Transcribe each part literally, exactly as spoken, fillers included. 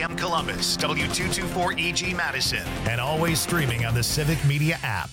M Columbus, W two twenty-four E G Madison, and always streaming on the Civic Media app.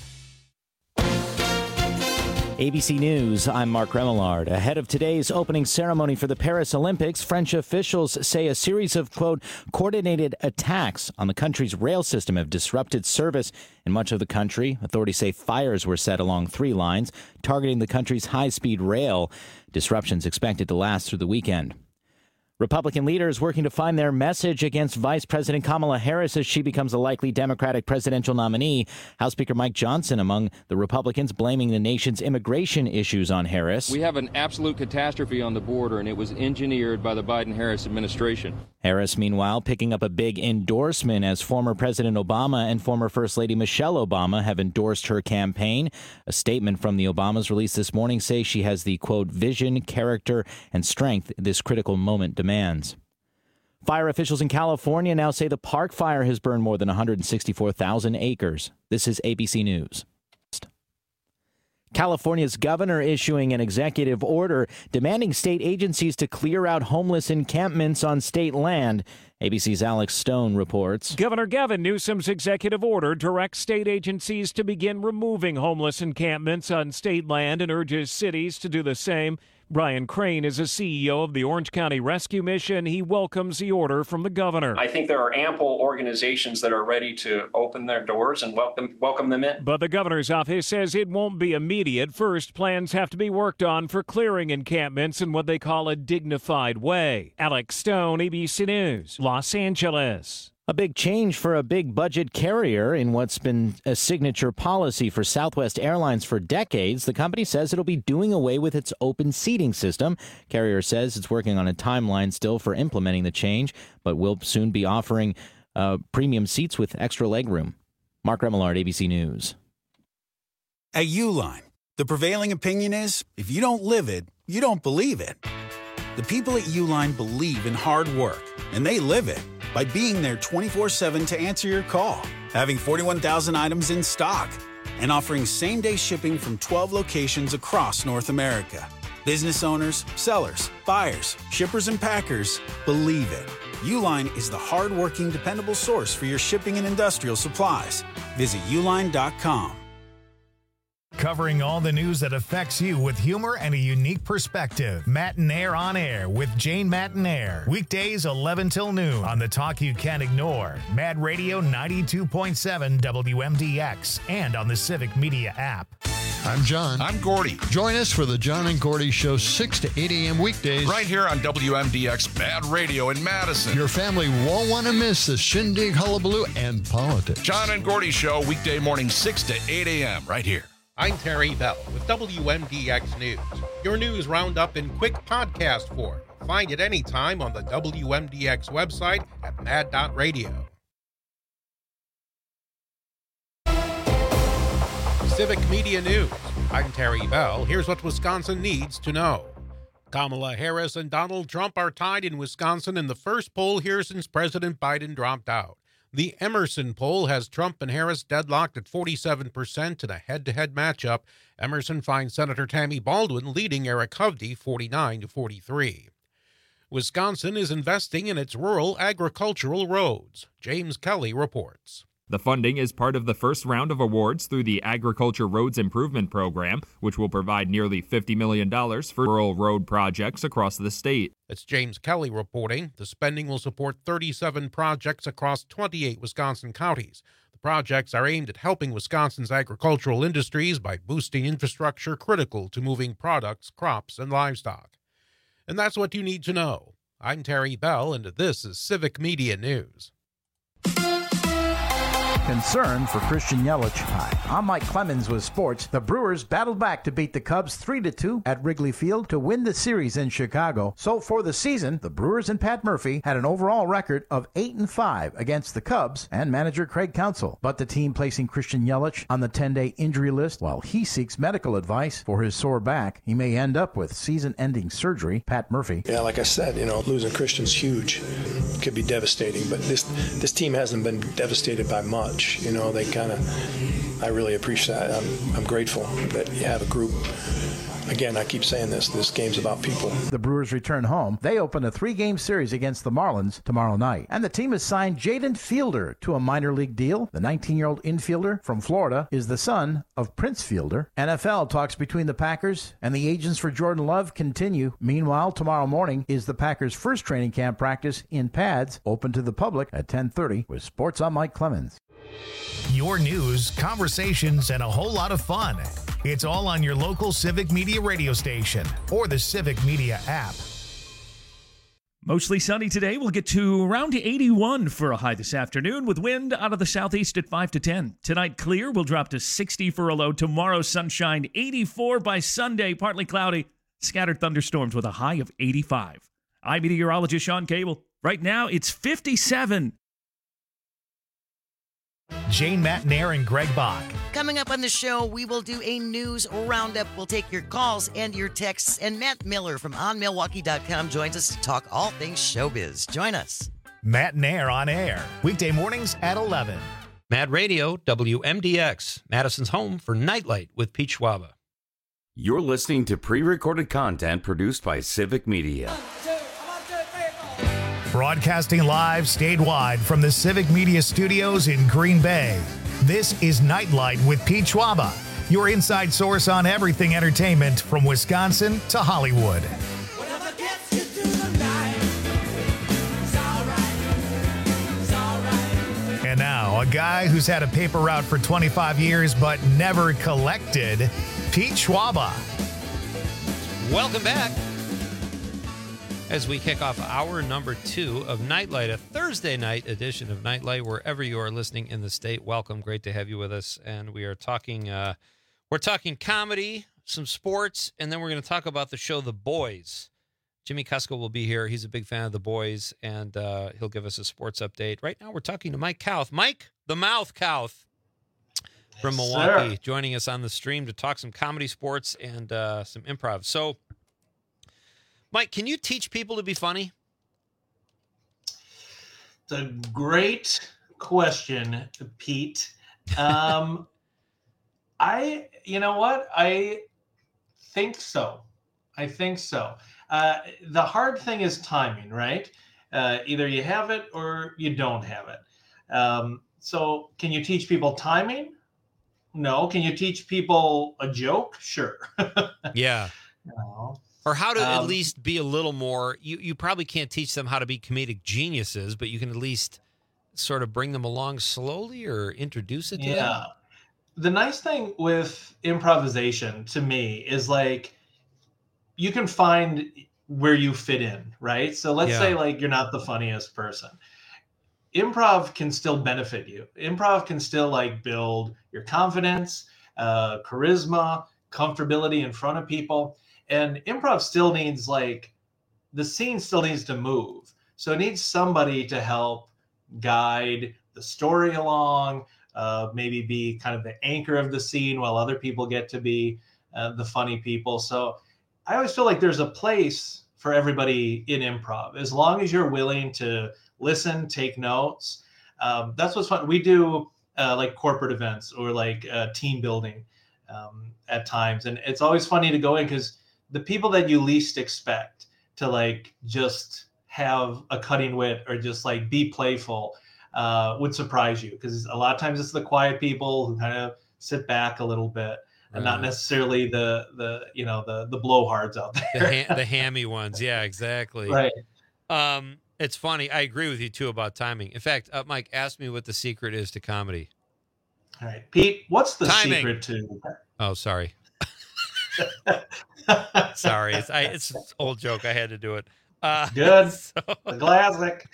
A B C News, I'm Mark Remillard. Ahead of today's opening ceremony for the Paris Olympics, French officials say a series of, quote, coordinated attacks on the country's rail system have disrupted service in much of the country. Authorities say fires were set along three lines, targeting the country's high-speed rail. Disruptions expected to last through the weekend. Republican leaders working to find their message against Vice President Kamala Harris as she becomes a likely Democratic presidential nominee. House Speaker Mike Johnson among the Republicans blaming the nation's immigration issues on Harris. We have an absolute catastrophe on the border, and it was engineered by the Biden-Harris administration. Harris, meanwhile, picking up a big endorsement as former President Obama and former First Lady Michelle Obama have endorsed her campaign. A statement from the Obamas released this morning says she has the, quote, vision, character, and strength this critical moment demands. Fire officials in California now say the Park Fire has burned more than one hundred sixty-four thousand acres. This is A B C News. California's governor issuing an executive order demanding state agencies to clear out homeless encampments on state land. A B C's Alex Stone reports. Governor Gavin Newsom's executive order directs state agencies to begin removing homeless encampments on state land and urges cities to do the same. Brian Crane is a C E O of the Orange County Rescue Mission. He welcomes the order from the governor. I think there are ample organizations that are ready to open their doors and welcome welcome them in. But the governor's office says it won't be immediate. First, plans have to be worked on for clearing encampments in what they call a dignified way. Alex Stone, A B C News, Los Angeles. A big change for a big budget carrier in what's been a signature policy for Southwest Airlines for decades. The company says it'll be doing away with its open seating system. Carrier says it's working on a timeline still for implementing the change, but will soon be offering uh, premium seats with extra legroom. Mark Remillard, A B C News. At Uline, the prevailing opinion is if you don't live it, you don't believe it. The people at Uline believe in hard work, and they live it by being there twenty-four seven to answer your call, having forty-one thousand items in stock, and offering same-day shipping from twelve locations across North America. Business owners, sellers, buyers, shippers, and packers believe it. Uline is the hard-working, dependable source for your shipping and industrial supplies. Visit uline dot com. Covering all the news that affects you with humor and a unique perspective. Matinaire on Air with Jane Matinaire. Weekdays eleven till noon on the talk you can't ignore. Mad Radio ninety-two point seven W M D X and on the Civic Media app. I'm John. I'm Gordy. Join us for the John and Gordy Show, six to eight a.m. weekdays. Right here on W M D X Mad Radio in Madison. Your family won't want to miss the shindig, hullabaloo, and politics. John and Gordy Show, weekday morning, six to eight a.m. right here. I'm Terry Bell with W M D X News. Your news roundup in quick podcast form. Find it anytime on the W M D X website at mad dot radio. Civic Media News. I'm Terry Bell. Here's what Wisconsin needs to know. Kamala Harris and Donald Trump are tied in Wisconsin in the first poll here since President Biden dropped out. The Emerson poll has Trump and Harris deadlocked at forty-seven percent in a head-to-head matchup. Emerson finds Senator Tammy Baldwin leading Eric Hovde forty-nine to forty-three. Wisconsin is investing in its rural agricultural roads. James Kelly reports. The funding is part of the first round of awards through the Agriculture Roads Improvement Program, which will provide nearly fifty million dollars for rural road projects across the state. It's James Kelly reporting. The spending will support thirty-seven projects across twenty-eight Wisconsin counties. The projects are aimed at helping Wisconsin's agricultural industries by boosting infrastructure critical to moving products, crops, and livestock. And that's what you need to know. I'm Terry Bell, and this is Civic Media News. Concern for Christian Yelich. Hi, I'm Mike Clemens with sports. The Brewers battled back to beat the Cubs three to two at Wrigley Field to win the series in Chicago. So for the season, the Brewers and Pat Murphy had an overall record of eight and five against the Cubs and manager Craig Counsell. But the team placing Christian Yelich on the ten-day injury list while he seeks medical advice for his sore back. He may end up with season-ending surgery. Pat Murphy. Yeah, like I said, you know, losing Christian's huge. It could be devastating, but this this team hasn't been devastated by much. You know, they kind of, I really appreciate that. I'm, I'm grateful that you have a group, again, I keep saying this, this game's about people. The Brewers return home. They open a three-game series against the Marlins tomorrow night. And the team has signed Jaden Fielder to a minor league deal. The nineteen-year-old infielder from Florida is the son of Prince Fielder. N F L talks between the Packers and the agents for Jordan Love continue. Meanwhile, tomorrow morning is the Packers' first training camp practice in pads, open to the public at ten thirty. With Sports, I'm Mike Clemens. Your news, conversations, and a whole lot of fun. It's all on your local Civic Media radio station or the Civic Media app. Mostly sunny today. We'll get to around eighty-one for a high this afternoon with wind out of the southeast at five to ten. Tonight, clear. We'll drop to sixty for a low. Tomorrow, sunshine, eighty-four by Sunday. Partly cloudy. Scattered thunderstorms with a high of eighty-five. I'm meteorologist Sean Cable. Right now, it's fifty-seven. Jane Matnair and Greg Bach. Coming up on the show, we will do a news roundup. We'll take your calls and your texts. And Matt Miller from on milwaukee dot com joins us to talk all things showbiz. Join us. Matnair on air. Weekday mornings at eleven. Mad Radio, W M D X. Madison's home for Nightlight with Pete Schwaba. You're listening to pre-recorded content produced by Civic Media. Broadcasting live statewide from the Civic Media Studios in Green Bay. This is Nightlight with Pete Schwaba, your inside source on everything entertainment from Wisconsin to Hollywood. And now, a guy who's had a paper route for twenty-five years but never collected, Pete Schwaba. Welcome back. As we kick off hour number two of Nightlight, a Thursday night edition of Nightlight, wherever you are listening in the state. Welcome, great to have you with us. And we are talking, uh, we're talking comedy, some sports, and then we're going to talk about the show The Boys. Jimmy Kusko will be here. He's a big fan of The Boys, and uh, he'll give us a sports update. Right now, we're talking to Mike Kauth, Mike the Mouth Kauth from Yes, Milwaukee, sir. joining us on the stream to talk some comedy, sports, and uh, some improv. So, Mike, can you teach people to be funny? It's a great question, Pete. Um, I, you know what? I think so. I think so. Uh, the hard thing is timing, right? Uh, either you have it or you don't have it. Um, so can you teach people timing? No. Can you teach people a joke? Sure. Yeah. No. Or how to at Um, least be a little more, you, you probably can't teach them how to be comedic geniuses, but you can at least sort of bring them along slowly or introduce it to Yeah. them. The nice thing with improvisation to me is like you can find where you fit in, right? So let's Yeah. say like you're not the funniest person. Improv can still benefit you. Improv can still like build your confidence, uh, charisma, comfortability in front of people. And improv still needs like the scene still needs to move. So it needs somebody to help guide the story along, uh, maybe be kind of the anchor of the scene while other people get to be uh, the funny people. So I always feel like there's a place for everybody in improv, as long as you're willing to listen, take notes. Um, that's what's fun. We do uh, like corporate events or like uh, team building um, at times. And it's always funny to go in because the people that you least expect to like just have a cutting wit or just like be playful uh, would surprise you, because a lot of times it's the quiet people who kind of sit back a little bit and not Right. necessarily the the you know the the blowhards out The, there. ha- the hammy ones. Yeah, exactly. Right. Um, it's funny. I agree with you, too, about timing. In fact, uh, Mike, ask me what the secret is to comedy. All right, Pete, what's the Timing. secret to? Oh, sorry. Sorry. It's, I, it's an old joke. I had to do it. Uh, Good. so- The classic.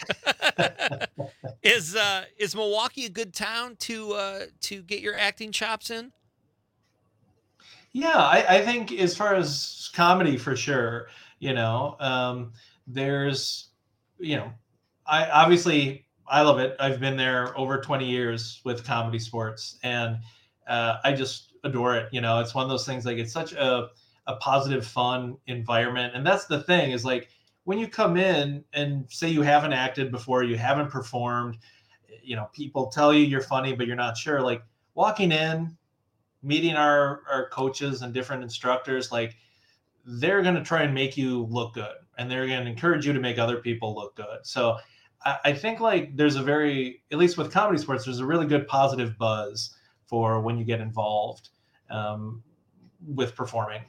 is uh, is Milwaukee a good town to uh, to get your acting chops in? Yeah, I, I think as far as comedy, for sure, you know, um, there's, you know, I obviously I love it. I've been there over twenty years with Comedy Sports, and uh, I just adore it. You know, it's one of those things, like it's such a, a positive, fun environment. And that's the thing, is like when you come in and say you haven't acted before, you haven't performed, you know, people tell you you're funny, but you're not sure. Like, walking in, meeting our, our coaches and different instructors, like they're going to try and make you look good, and they're going to encourage you to make other people look good. So I, I think like there's a very, at least with comedy sports, there's a really good positive buzz for when you get involved um, with performing.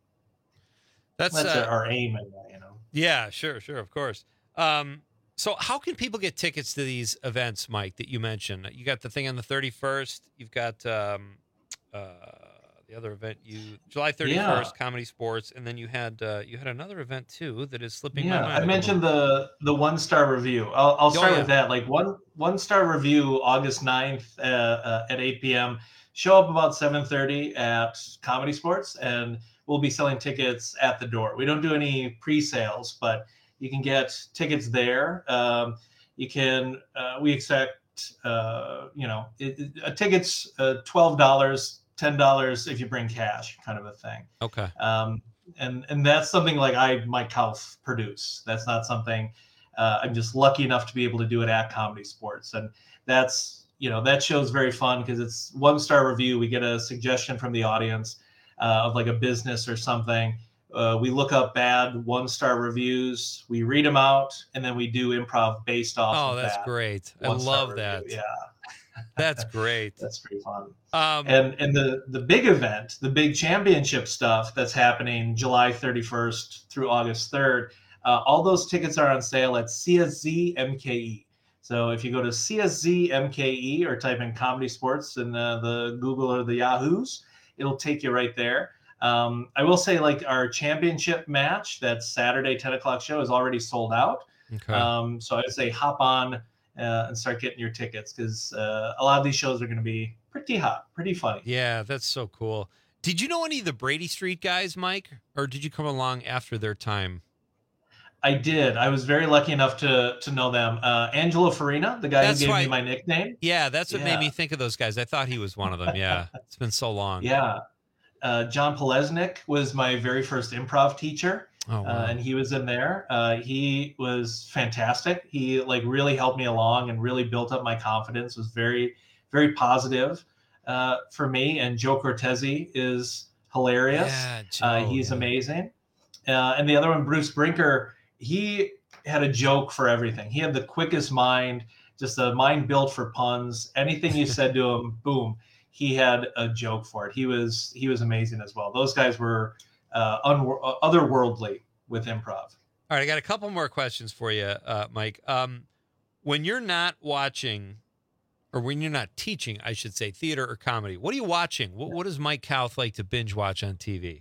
That's, That's uh, our aim, in that, you know. Yeah, sure, sure, of course. Um, so how can people get tickets to these events, Mike, that you mentioned? You got the thing on the thirty-first. You've got um, uh, the other event, you July thirty-first, Yeah. Comedy Sports, and then you had uh, you had another event too that is slipping Yeah, my mind. I mentioned the the one star review. I'll, I'll Oh, start yeah. with that. Like one one star review, August ninth uh, uh, at eight p.m. Show up about seven thirty at Comedy Sports, and we'll be selling tickets at the door. We don't do any pre-sales, but you can get tickets there. Um, you can. Uh, we expect uh, you know it, it, a ticket's uh, twelve dollars, ten dollars if you bring cash, kind of a thing. Okay. Um, and and that's something like I Mike Kauf produce. That's not something uh, I'm just lucky enough to be able to do it at Comedy Sports, and that's you know that show's very fun because it's one star review. We get a suggestion from the audience uh, of like a business or something. Uh, we look up bad one star reviews, we read them out, and then we do improv based off. Oh, of that's that great! I one-star love review. that. Yeah. That's great. That's pretty fun. Um, and and the the big event, the big championship stuff that's happening July thirty-first through August third, uh, all those tickets are on sale at C S Z M K E. So if you go to C S Z M K E or type in Comedy Sports in uh, the Google or the Yahoos, it'll take you right there. Um, I will say, like, our championship match, that Saturday ten o'clock show, is already sold out. Okay. Um, so I'd say hop on uh, and start getting your tickets because uh, a lot of these shows are going to be pretty hot, pretty funny. Yeah, that's so cool. Did you know any of the Brady Street guys, Mike, or did you come along after their time? I did. I was very lucky enough to to know them. Uh, Angelo Farina, the guy That's who gave why- me my nickname. Yeah, that's what made Yeah. me think of those guys. I thought he was one of them. Yeah, it's been so long. Yeah. Uh, John Polesnik was my very first improv teacher. Oh, wow. uh, and he was in there. Uh, he was fantastic. He like really helped me along and really built up my confidence. Was very, very positive uh, for me. And Joe Cortese is hilarious. Yeah, Joe, uh, he's yeah. amazing. Uh, and the other one, Bruce Brinker, he had a joke for everything. He had the quickest mind, just a mind built for puns. Anything you said to him, boom, he had a joke for it. He was he was amazing as well. Those guys were uh, unwor- uh, otherworldly with improv. All right, I got a couple more questions for you, uh, Mike. Um, when you're not watching, or when you're not teaching, I should say, theater or comedy, what are you watching? What, what does Mike Kauth like to binge watch on T V?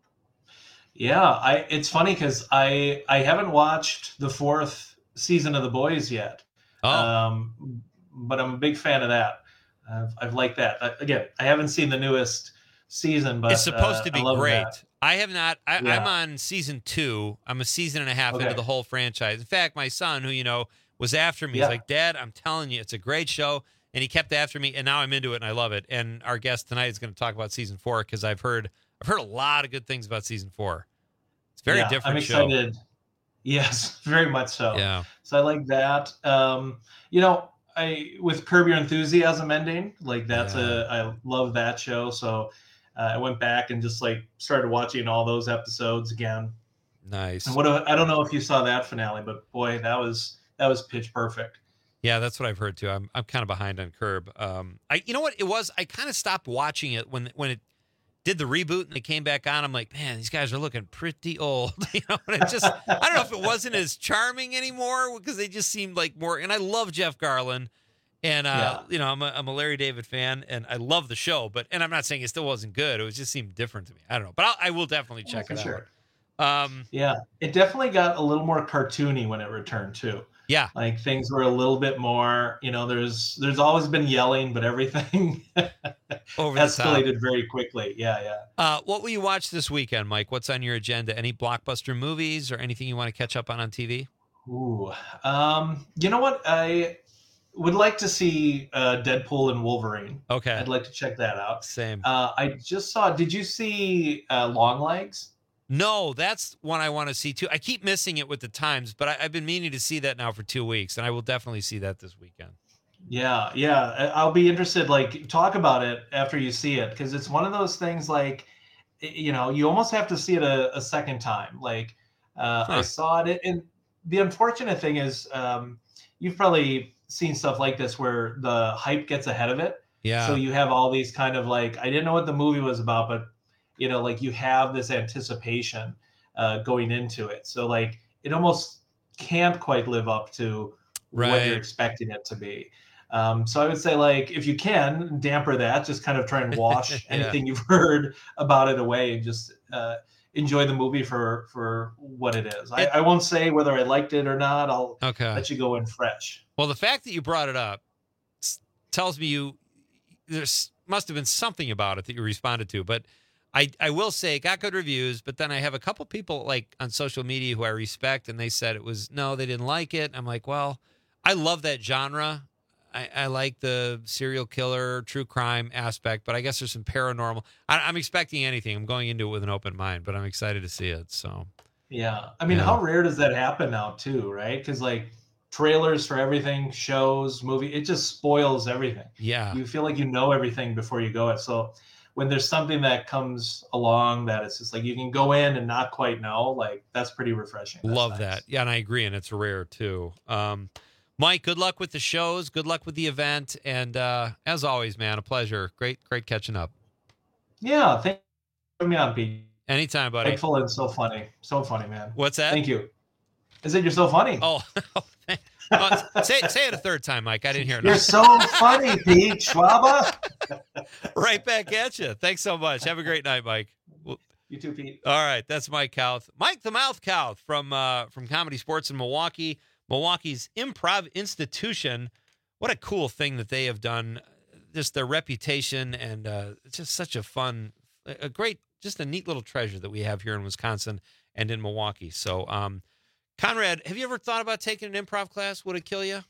Yeah, I it's funny because I I haven't watched the fourth season of The Boys yet. Oh. Um, but I'm a big fan of that. I've, I've liked that. I, again, I haven't seen the newest season, but It's supposed uh, to be I love great. that. I have not. I, Yeah. I'm on season two. I'm a season and a half Okay. into the whole franchise. In fact, my son, who you know was after me, Yeah. he's like, "Dad, I'm telling you, it's a great show," and he kept after me, and now I'm into it and I love it. And our guest tonight is going to talk about season four because I've heard I've heard a lot of good things about season four. It's a very Yeah, different I'm show. excited. Yes, very much so. Yeah. So I like that. Um, you know, I with Curb Your Enthusiasm ending, like that's a I love that show. So uh, I went back and just like started watching all those episodes again. Nice. And what a- I don't know if you saw that finale, but boy, that was that was pitch perfect. Yeah, that's what I've heard too. I'm I'm kind of behind on Curb. Um, I you know what it was? I kind of stopped watching it when when it did the reboot and it came back on. I'm like, man, these guys are looking pretty old. You know, and it just I don't know if it wasn't as charming anymore because they just seemed like more. And I love Jeff Garlin, and uh, you know, I'm a I'm a Larry David fan, and I love the show. But and I'm not saying it still wasn't good. It was just seemed different to me. I don't know, but I'll, I will definitely check for it sure. out. Um, Yeah, it definitely got a little more cartoony when it returned too. Yeah, like things were a little bit more. You know, there's there's always been yelling, but everything Over the top. escalated very quickly. Yeah, yeah. Uh, what will you watch this weekend, Mike? What's on your agenda? Any blockbuster movies or anything you want to catch up on on T V? Ooh, um, you know what? I would like to see uh, Deadpool and Wolverine. Okay, I'd like to check that out. Same. Uh, I just saw. Did you see uh, Longlegs? No, that's one I want to see too. I keep missing it with the times, but I, I've been meaning to see that now for two weeks, and I will definitely see that this weekend. Yeah, yeah. I- I'll be interested. Like, talk about it after you see it because it's one of those things. Like, you know, you almost have to see it a, a second time. Like uh, huh. I saw it, and the unfortunate thing is, um, you've probably seen stuff like this where the hype gets ahead of it. Yeah. So you have all these kind of like, I didn't know what the movie was about, but you know, like you have this anticipation uh, going into it. So like it almost can't quite live up to right. what you're expecting it to be. Um, so I would say, like, if you can damper that, just kind of try and wash yeah. anything you've heard about it away, and just uh, enjoy the movie for for what it is. I, I won't say whether I liked it or not. I'll okay. let you go in fresh. Well, the fact that you brought it up tells me you there's must have been something about it that you responded to. But I I will say it got good reviews. But then I have a couple people like on social media who I respect, and they said it was no, they didn't like it. I'm like, well, I love that genre. I, I like the serial killer, true crime aspect, but I guess there's some paranormal. I, I'm expecting anything. I'm going into it with an open mind, but I'm excited to see it. So, yeah. I mean, yeah. how rare does that happen now, too, right? Because, like, trailers for everything, shows, movie, it just spoils everything. Yeah. You feel like you know everything before you go. So, when there's something that comes along that it's just like you can go in and not quite know, like, that's pretty refreshing. That's Love nice. that. Yeah, and I agree, and it's rare, too. Um, Mike, good luck with the shows. Good luck with the event. And uh, as always, man, a pleasure. Great, great catching up. Yeah, thank you for having me on, Pete. Anytime, buddy. Thankful and so funny. So funny, man. What's that? Thank you. I said you're so funny. Oh, uh, say, say it a third time, Mike. I didn't hear it. You're so funny, Pete Schwaba. Right back at you. Thanks so much. Have a great night, Mike. You too, Pete. All right, that's Mike Kauth. Mike the Mouth Kauth from, uh, from Comedy Sports in Milwaukee. Milwaukee's Improv Institution. What a cool thing that they have done. Just their reputation, and uh, it's just such a fun, a great, just a neat little treasure that we have here in Wisconsin and in Milwaukee. So, um, Conrad, have you ever thought about taking an improv class? Would it kill you?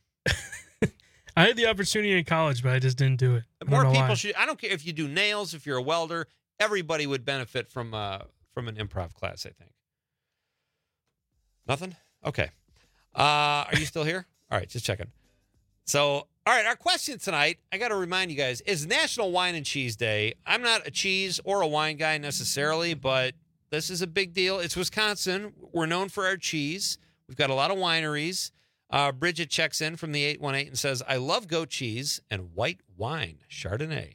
I had the opportunity in college, but I just didn't do it. More people why. should. I don't care if you do nails, if you're a welder. Everybody would benefit from uh, from an improv class, I think. Nothing? Okay. Uh, are you still here? All right, just checking. So, all right, our question tonight, I got to remind you guys, is National Wine and Cheese Day. I'm not a cheese or a wine guy necessarily, but this is a big deal. It's Wisconsin. We're known for our cheese. We've got a lot of wineries. Uh, Bridget checks in from the eight one eight and says, I love goat cheese and white wine, Chardonnay.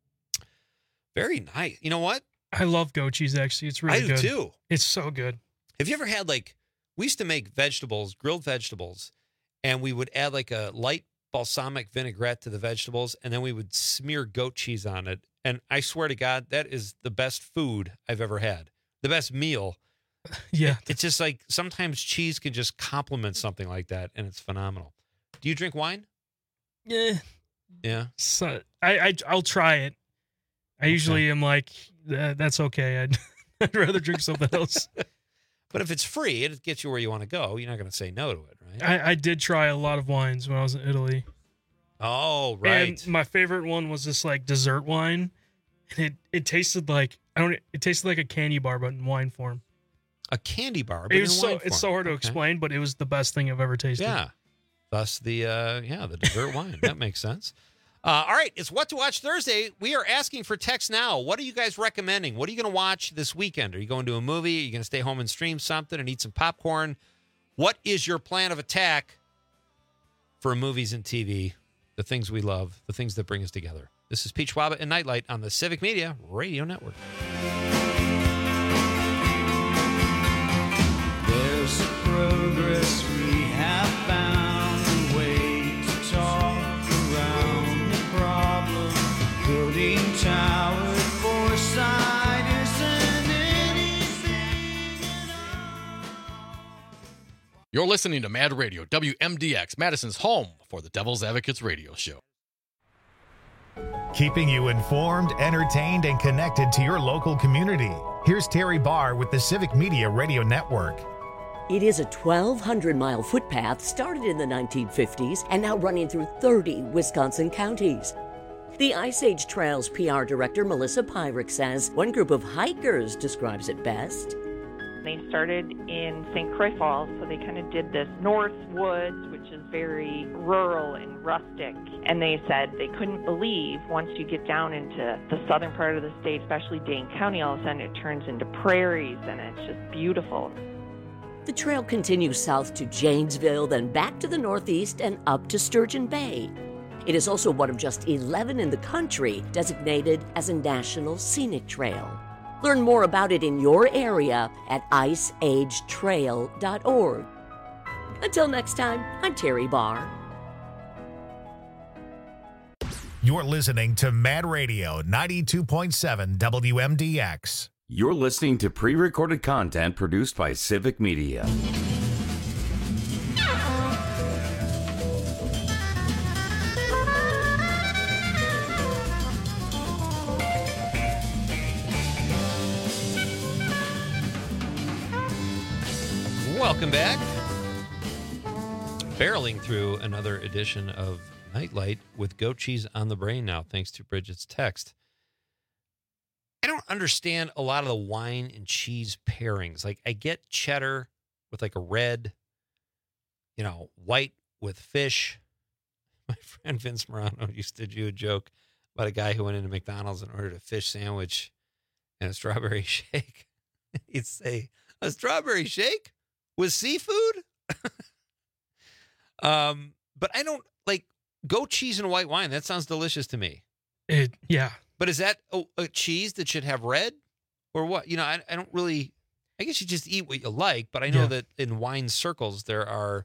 Very nice. You know what? I love goat cheese, actually. It's really I do good. too. It's so good. Have you ever had, like, we used to make vegetables, grilled vegetables, and we would add like a light balsamic vinaigrette to the vegetables, and then we would smear goat cheese on it. And I swear to God, that is the best food I've ever had. The best meal. Yeah. It, it's just like sometimes cheese can just complement something like that, and it's phenomenal. Do you drink wine? Yeah. Yeah. So, I, I, I'll try it. I okay. usually am like, uh, that's okay. I'd, I'd rather drink something else. But if it's free, it gets you where you want to go. You're not going to say no to it, right? I, I did try a lot of wines when I was in Italy. Oh, right. And my favorite one was this like dessert wine, and it, it tasted like I don't. It tasted like a candy bar, but in wine form. A candy bar, but it in was wine so form. It's so hard to okay. explain, but it was the best thing I've ever tasted. Yeah, thus the uh, yeah the dessert wine. That makes sense. Uh, all right, it's What to Watch Thursday. We are asking for text now. What are you guys recommending? What are you going to watch this weekend? Are you going to a movie? Are you going to stay home and stream something and eat some popcorn? What is your plan of attack for movies and T V, the things we love, the things that bring us together? This is Pete Schwaba and Nightlight on the Civic Media Radio Network. There's progress we have found. You're listening to Mad Radio, W M D X, Madison's home for the Devil's Advocates radio show. Keeping you informed, entertained, and connected to your local community. Here's Terry Barr with the Civic Media Radio Network. It is a twelve hundred mile footpath started in the nineteen fifties and now running through thirty Wisconsin counties. The Ice Age Trails P R director Melissa Pyrick says one group of hikers describes it best. they started in Saint Croix Falls, so they kind of did this North Woods, which is very rural and rustic. And they said they couldn't believe once you get down into the southern part of the state, especially Dane County, all of a sudden it turns into prairies, and it's just beautiful. The trail continues south to Janesville, then back to the northeast and up to Sturgeon Bay. It is also one of just eleven in the country designated as a National Scenic Trail. Learn more about it in your area at ice age trail dot org. Until next time, I'm Terry Barr. You're listening to Mad Radio ninety-two point seven W M D X. You're listening to pre-recorded content produced by Civic Media. Welcome back. Barreling through another edition of Nightlight with goat cheese on the brain now, thanks to Bridget's text. I don't understand a lot of the wine and cheese pairings. Like, I get cheddar with like a red, you know, white with fish. My friend Vince Morano used to do a joke about a guy who went into McDonald's and ordered a fish sandwich and a strawberry shake. He'd say, a strawberry shake with seafood? um, but I don't like goat cheese and white wine. That sounds delicious to me. It, yeah. But is that a, a cheese that should have red or what? You know, I, I don't really, I guess you just eat what you like, but I know yeah. that in wine circles, there are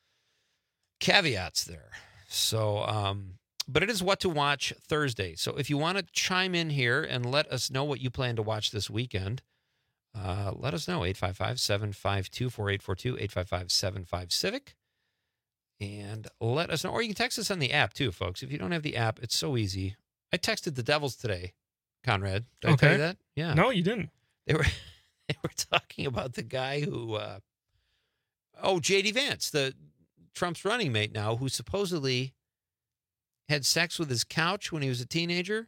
caveats there. So, um, but it is What to Watch Thursday. So if you want to chime in here and let us know what you plan to watch this weekend, uh, let us know. eight five five, seven five two, four eight four two, eight five five, seven five, Civic. And let us know. Or you can text us on the app too, folks. If you don't have the app, it's so easy. I texted the Devils today, Conrad. Did I okay. tell you that? Yeah. No, you didn't. They were they were talking about the guy who, uh, oh, J D Vance, the Trump's running mate now, who supposedly had sex with his couch when he was a teenager.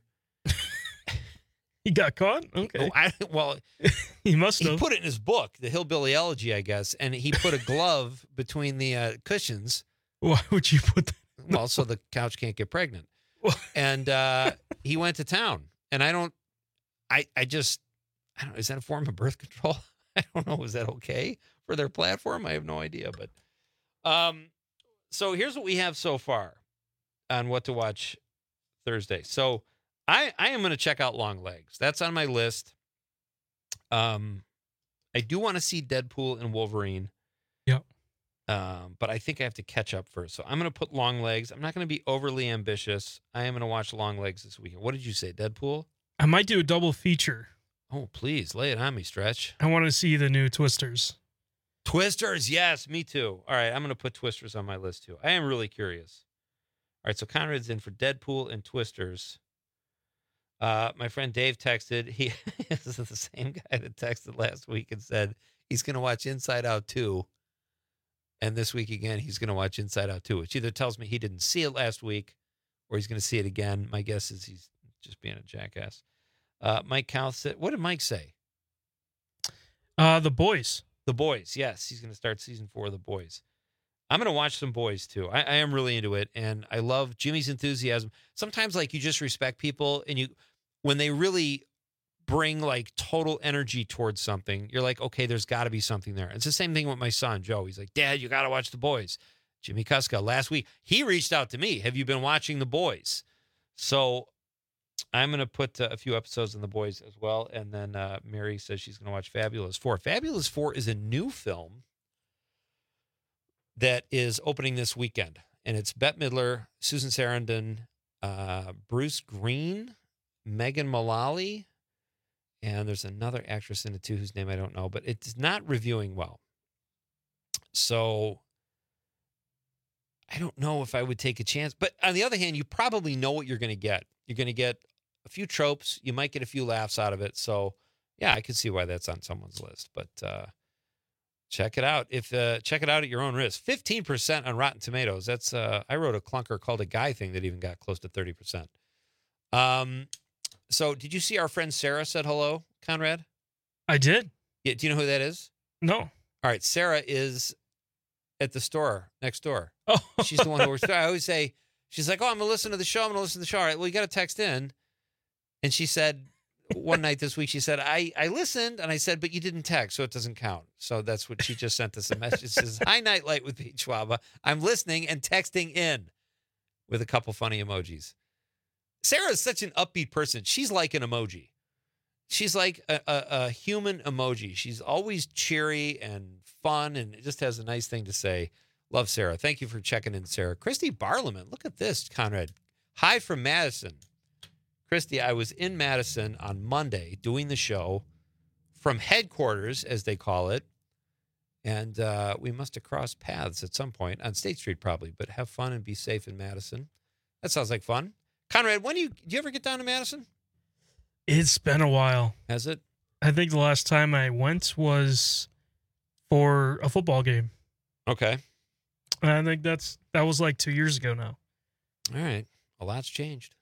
He got caught? Okay. Oh, I, well, he must have. He put it in his book, The Hillbilly Elegy, I guess, and he put a glove between the uh, cushions. Why would you put that? Well, so the couch can't get pregnant. And uh, he went to town. And I don't, I, I just, I don't, is that a form of birth control? I don't know. Is that okay for their platform? I have no idea. But um, so here's what we have so far on What to Watch Thursday. So I, I am going to check out Long Legs. That's on my list. Um, I do want to see Deadpool and Wolverine. Yep. Um, but I think I have to catch up first. So I'm going to put Long Legs. I'm not going to be overly ambitious. I am going to watch Long Legs this weekend. What did you say, Deadpool? I might do a double feature. Oh, please, lay it on me, Stretch. I want to see the new Twisters. Twisters, yes, me too. All right, I'm going to put Twisters on my list too. I am really curious. All right, so Conrad's in for Deadpool and Twisters. Uh, my friend Dave texted. He this is the same guy that texted last week and said he's going to watch Inside Out two. And this week again, he's going to watch Inside Out two, which either tells me he didn't see it last week or he's going to see it again. My guess is he's just being a jackass. Uh, Mike Kouth said, what did Mike say? Uh, The Boys. The Boys, yes. He's going to start season four of The Boys. I'm going to watch some Boys, too. I, I am really into it, and I love Jimmy's enthusiasm. Sometimes, like, you just respect people, and you when they really bring, like, total energy towards something, you're like, okay, there's got to be something there. It's the same thing with my son, Joe. He's like, Dad, you got to watch The Boys. Jimmy Kuska, last week, he reached out to me. Have you been watching The Boys? So I'm going to put uh, a few episodes on The Boys as well, and then uh, Mary says she's going to watch Fabulous Four. Fabulous Four is a new film that is opening this weekend, and it's Bette Midler, Susan Sarandon, uh, Bruce Green, Megan Mullally, and there's another actress in it too whose name I don't know, but it's not reviewing well. So I don't know if I would take a chance. But on the other hand, you probably know what you're going to get. You're going to get a few tropes. You might get a few laughs out of it. So, yeah, I could see why that's on someone's list. But uh, check it out. If uh, check it out at your own risk. fifteen percent on Rotten Tomatoes. That's uh, I wrote a clunker called A Guy thing that even got close to thirty percent. Um, so did you see our friend Sarah said hello, Conrad? I did. Yeah. Do you know who that is? No. All right. Sarah is at the store next door. Oh. She's the one who works. I always say, she's like, oh, I'm going to listen to the show. I'm going to listen to the show. All right. Well, you got to text in. And she said, one night this week, she said, I, I listened. And I said, but you didn't text, so it doesn't count. So that's what she just sent us a message. It says, hi, Nightlight with Pete Schwaba. I'm listening and texting in with a couple funny emojis. Sarah is such an upbeat person. She's like an emoji. She's like a, a, a human emoji. She's always cheery and fun and just has a nice thing to say. Love Sarah. Thank you for checking in, Sarah. Christy Barliman. Look at this, Conrad. Hi from Madison. Christy, I was in Madison on Monday doing the show from headquarters, as they call it. And uh, we must have crossed paths at some point on State Street probably, but have fun and be safe in Madison. That sounds like fun. Conrad, when do you, do you ever get down to Madison? It's been a while. Has it? I think the last time I went was for a football game. Okay. And I think that's that was like two years ago now. All right. A lot's changed.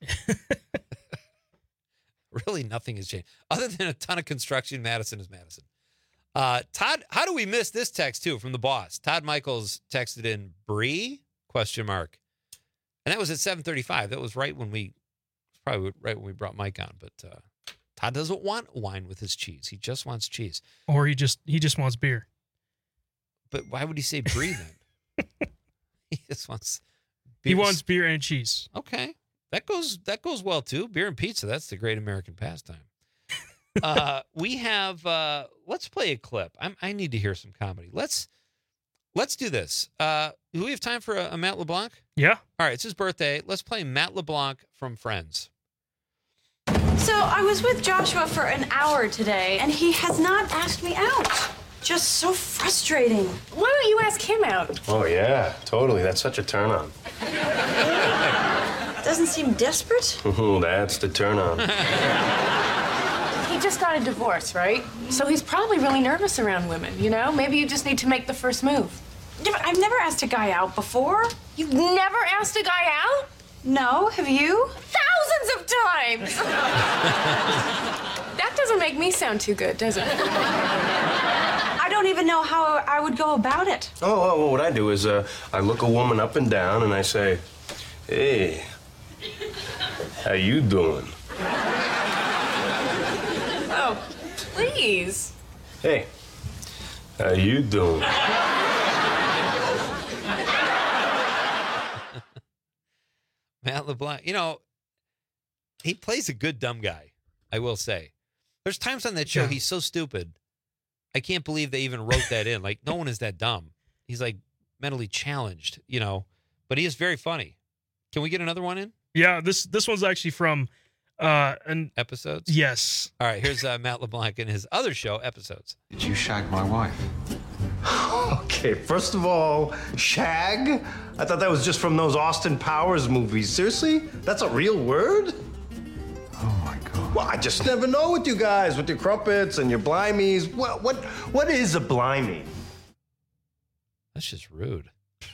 Really, nothing has changed. Other than a ton of construction, Madison is Madison. Uh, Todd, how do we miss this text, too, from the boss? Todd Michaels texted in, Bree, question mark. And that was at seven thirty-five. That was right when we, probably right when we brought Mike on. But uh, Todd doesn't want wine with his cheese. He just wants cheese. Or he just he just wants beer. But why would he say Bree then? He just wants beer. He wants beer and cheese. Okay. That goes that goes well, too. Beer and pizza, that's the great American pastime. uh, we have, uh, let's play a clip. I'm, I need to hear some comedy. Let's let's do this. Uh, do we have time for a, a Matt LeBlanc? Yeah. All right, it's his birthday. Let's play Matt LeBlanc from Friends. So I was with Joshua for an hour today, and he has not asked me out. Just so frustrating. Why don't you ask him out? Oh, yeah, totally. That's such a turn on. Doesn't seem desperate. That's the turn on. He just got a divorce, right? So he's probably really nervous around women, you know? Maybe you just need to make the first move. Yeah, but I've never asked a guy out before. You've never asked a guy out? No, have you? Thousands of times! That doesn't make me sound too good, does it? I don't even know how I would go about it. Oh, well, well what I do is uh, I look a woman up and down and I say, hey, how you doing? Oh, please. Hey, how you doing? Matt LeBlanc, you know, he plays a good dumb guy, I will say. There's times on that show Yeah. he's so stupid. I can't believe they even wrote that in. Like, no one is that dumb. He's like mentally challenged, you know, but he is very funny. Can we get another one in? Yeah, this this one's actually from uh an Episodes? Yes. All right, here's uh, Matt LeBlanc in his other show, Episodes. Did you shag my wife? Okay, first of all, shag? I thought that was just from those Austin Powers movies. Seriously? That's a real word? Oh my God. Well, I just never know with you guys, with your crumpets and your blimies. What, what, what is a blimey? That's just rude.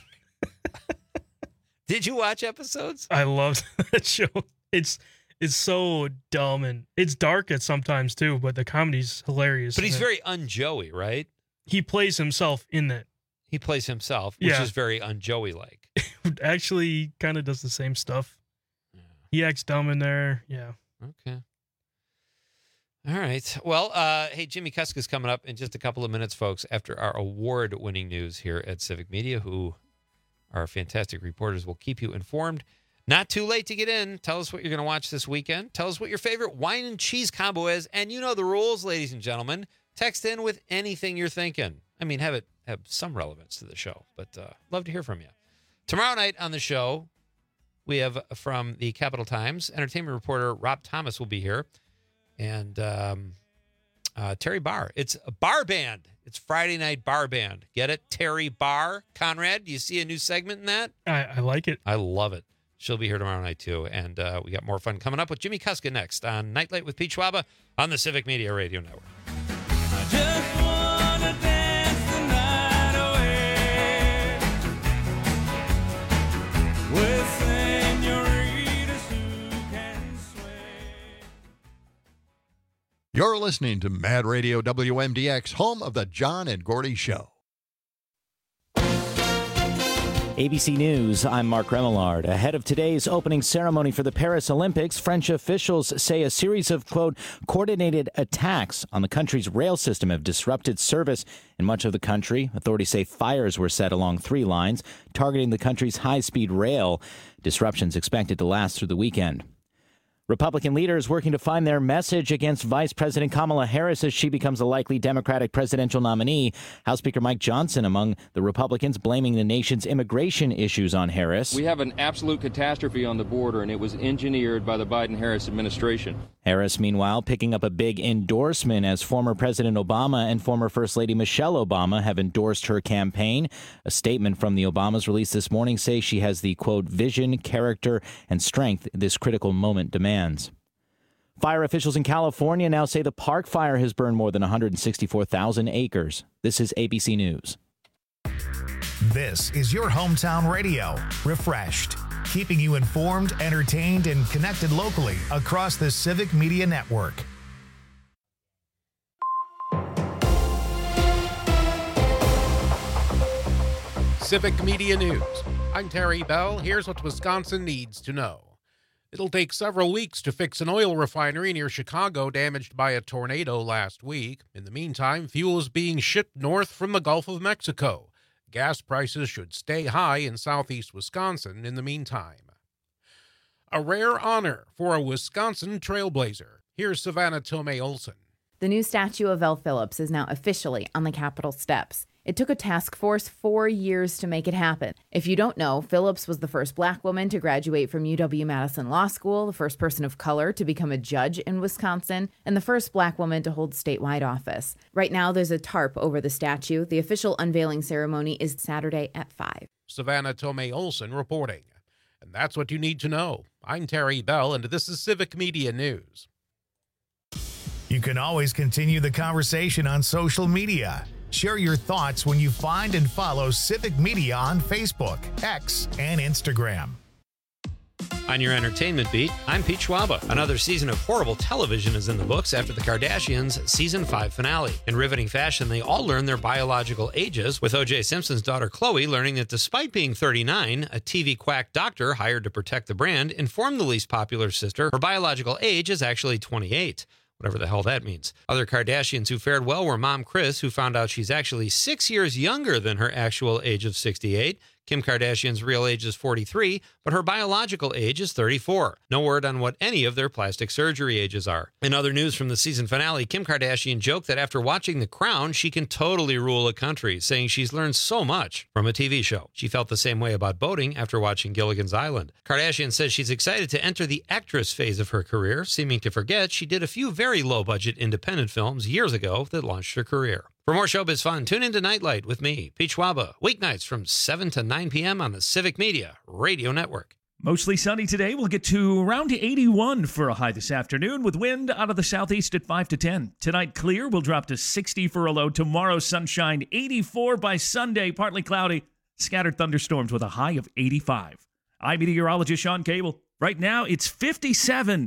Did you watch Episodes? I loved that show. It's it's so dumb and it's dark at sometimes too, but the comedy's hilarious. But he's And very un-Joey, right? he plays himself in that. He plays himself, which Yeah. is very un-Joey-like. Actually, he kind of does the same stuff. He acts dumb in there. Yeah. Okay. All right. Well, uh, hey, Jimmy Kuska's coming up in just a couple of minutes, folks, after our award-winning news here at Civic Media, who are fantastic reporters. Will keep you informed. Not too late to get in. Tell us what you're going to watch this weekend. Tell us what your favorite wine and cheese combo is. And you know the rules, ladies and gentlemen. Text in with anything you're thinking. I mean, have it have some relevance to the show, but uh, love to hear from you. Tomorrow night on the show, we have from the Capital Times, entertainment reporter Rob Thomas will be here. And um, uh, Terry Barr. It's a bar band. It's Friday night bar band. Get it? Terry Barr. Conrad, do you see a new segment in that? I, I like it. I love it. She'll be here tomorrow night, too. And uh, we got more fun coming up with Jimmy Kuska next on Nightlight with Pete Schwaba on the Civic Media Radio Network. Just wanna dance the night away with senoritas who can sway. You're listening to Mad Radio W M D X, home of the John and Gordy Show. A B C News, I'm Mark Remillard. Ahead of today's opening ceremony for the Paris Olympics, French officials say a series of, quote, coordinated attacks on the country's rail system have disrupted service in much of the country. Authorities say fires were set along three lines, targeting the country's high-speed rail. Disruptions expected to last through the weekend. Republican leaders working to find their message against Vice President Kamala Harris as she becomes a likely Democratic presidential nominee. House Speaker Mike Johnson among the Republicans blaming the nation's immigration issues on Harris. We have an absolute catastrophe on the border, and it was engineered by the Biden-Harris administration. Harris, meanwhile, picking up a big endorsement as former President Obama and former First Lady Michelle Obama have endorsed her campaign. A statement from the Obamas released this morning says she has the, quote, vision, character, and strength this critical moment demands. Fire officials in California now say the Park Fire has burned more than one hundred sixty-four thousand acres. This is A B C News. This is your hometown radio, Refreshed, keeping you informed, entertained, and connected locally across the Civic Media Network. Civic Media News. I'm Terry Bell. Here's what Wisconsin needs to know. It'll take several weeks to fix an oil refinery near Chicago damaged by a tornado last week. In the meantime, fuel is being shipped north from the Gulf of Mexico. Gas prices should stay high in southeast Wisconsin in the meantime. A rare honor for a Wisconsin trailblazer. Here's Savannah Tomei Olson. The new statue of Elle Phillips is now officially on the Capitol steps. It took a task force four years to make it happen. If you don't know, Phillips was the first black woman to graduate from U W-Madison Law School, the first person of color to become a judge in Wisconsin, and the first black woman to hold statewide office. Right now, there's a tarp over the statue. The official unveiling ceremony is Saturday at five. Savannah Tomei Olson reporting. And that's what you need to know. I'm Terry Bell, and this is Civic Media News. You can always continue the conversation on social media. Share your thoughts when you find and follow Civic Media on Facebook, X, and Instagram. On your entertainment beat, I'm Pete Schwaba. Another season of horrible television is in the books after the Kardashians' season five finale. In riveting fashion, they all learn their biological ages, with O J Simpson's daughter Khloe learning that despite being thirty-nine, a T V quack doctor hired to protect the brand informed the least popular sister her biological age is actually twenty-eight. Whatever the hell that means. Other Kardashians who fared well were Mom Kris, who found out she's actually six years younger than her actual age of sixty-eight. Kim Kardashian's real age is forty-three, but her biological age is thirty-four. No word on what any of their plastic surgery ages are. In other news from the season finale, Kim Kardashian joked that after watching The Crown, she can totally rule a country, saying she's learned so much from a T V show. She felt the same way about boating after watching Gilligan's Island. Kardashian says she's excited to enter the actress phase of her career, seeming to forget she did a few very low-budget independent films years ago that launched her career. For more showbiz fun, tune into Nightlight with me, Pete Schwaba, weeknights from seven to nine p.m. on the Civic Media Radio Network. Mostly sunny today. We'll get to around eighty-one for a high this afternoon with wind out of the southeast at five to ten. Tonight, clear. We'll drop to sixty for a low. Tomorrow, sunshine, eighty-four by Sunday, partly cloudy. Scattered thunderstorms with a high of eighty-five. I'm meteorologist Sean Cable. Right now, it's fifty-seven.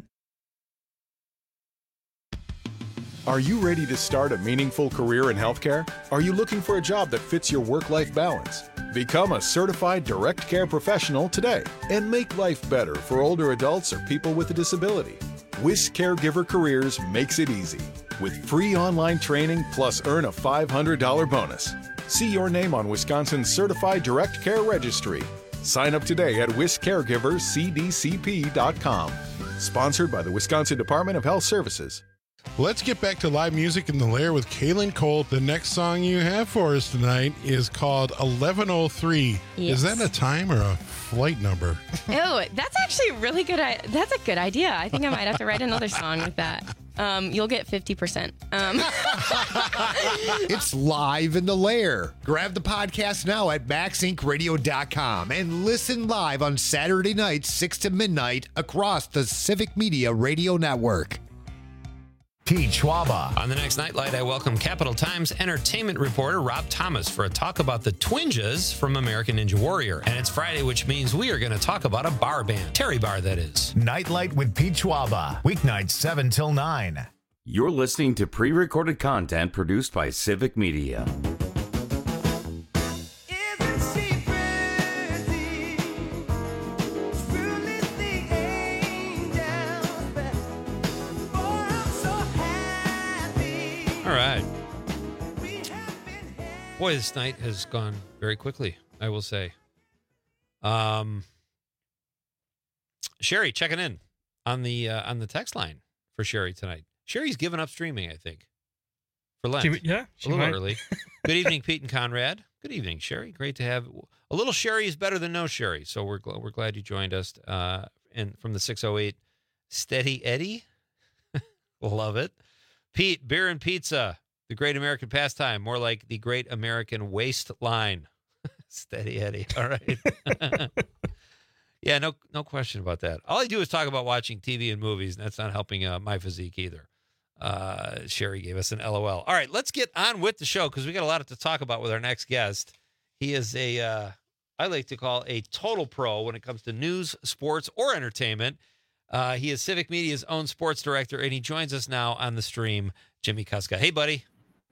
Are you ready to start a meaningful career in healthcare? Are you looking for a job that fits your work-life balance? Become a certified direct care professional today and make life better for older adults or people with a disability. Wisc Caregiver Careers makes it easy with free online training plus earn a five hundred dollars bonus. See your name on Wisconsin's Certified Direct Care Registry. Sign up today at wisc caregivers c d c p dot com. Sponsored by the Wisconsin Department of Health Services. Let's get back to live music in the Lair with Kaylin Colt. The next song you have for us tonight is called eleven oh three. Yes. Is that a time or a flight number? Oh, that's actually a really good. I- that's a good idea. I think I might have to write another song with that. Um, you'll get fifty percent. Um. It's live in the Lair. Grab the podcast now at max inc radio dot com and listen live on Saturday nights, six to midnight, across the Civic Media Radio Network. Pete Schwaba. On the next Nightlight, I welcome Capital Times entertainment reporter Rob Thomas for a talk about the Twinges from American Ninja Warrior. And it's Friday, which means we are going to talk about a bar band. Terry Bar, that is. Nightlight with Pete Schwaba. Weeknights seven till nine. You're listening to pre-recorded content produced by Civic Media. All right. Boy, this night has gone very quickly, I will say. Um, Sherry checking in on the uh, on the text line for Sherry tonight. Sherry's given up streaming, I think, for Lent. She- yeah, she a little might. early. Good evening, Pete and Conrad. Good evening, Sherry. Great to have a little Sherry is better than no Sherry. So we're gl- we're glad you joined us. Uh, and from the six oh eight, Steady Eddie, love it. Pete, beer and pizza, the great American pastime, more like the great American waistline. Steady Eddie. All right. Yeah, no no question about that. All I do is talk about watching T V and movies, and that's not helping uh, my physique either. Uh, Sherry gave us an L O L. All right, let's get on with the show because we got a lot to talk about with our next guest. He is a, uh, I like to call a total pro when it comes to news, sports, or entertainment. Uh, he is Civic Media's own sports director, and he joins us now on the stream, Jimmy Kuska. Hey, buddy.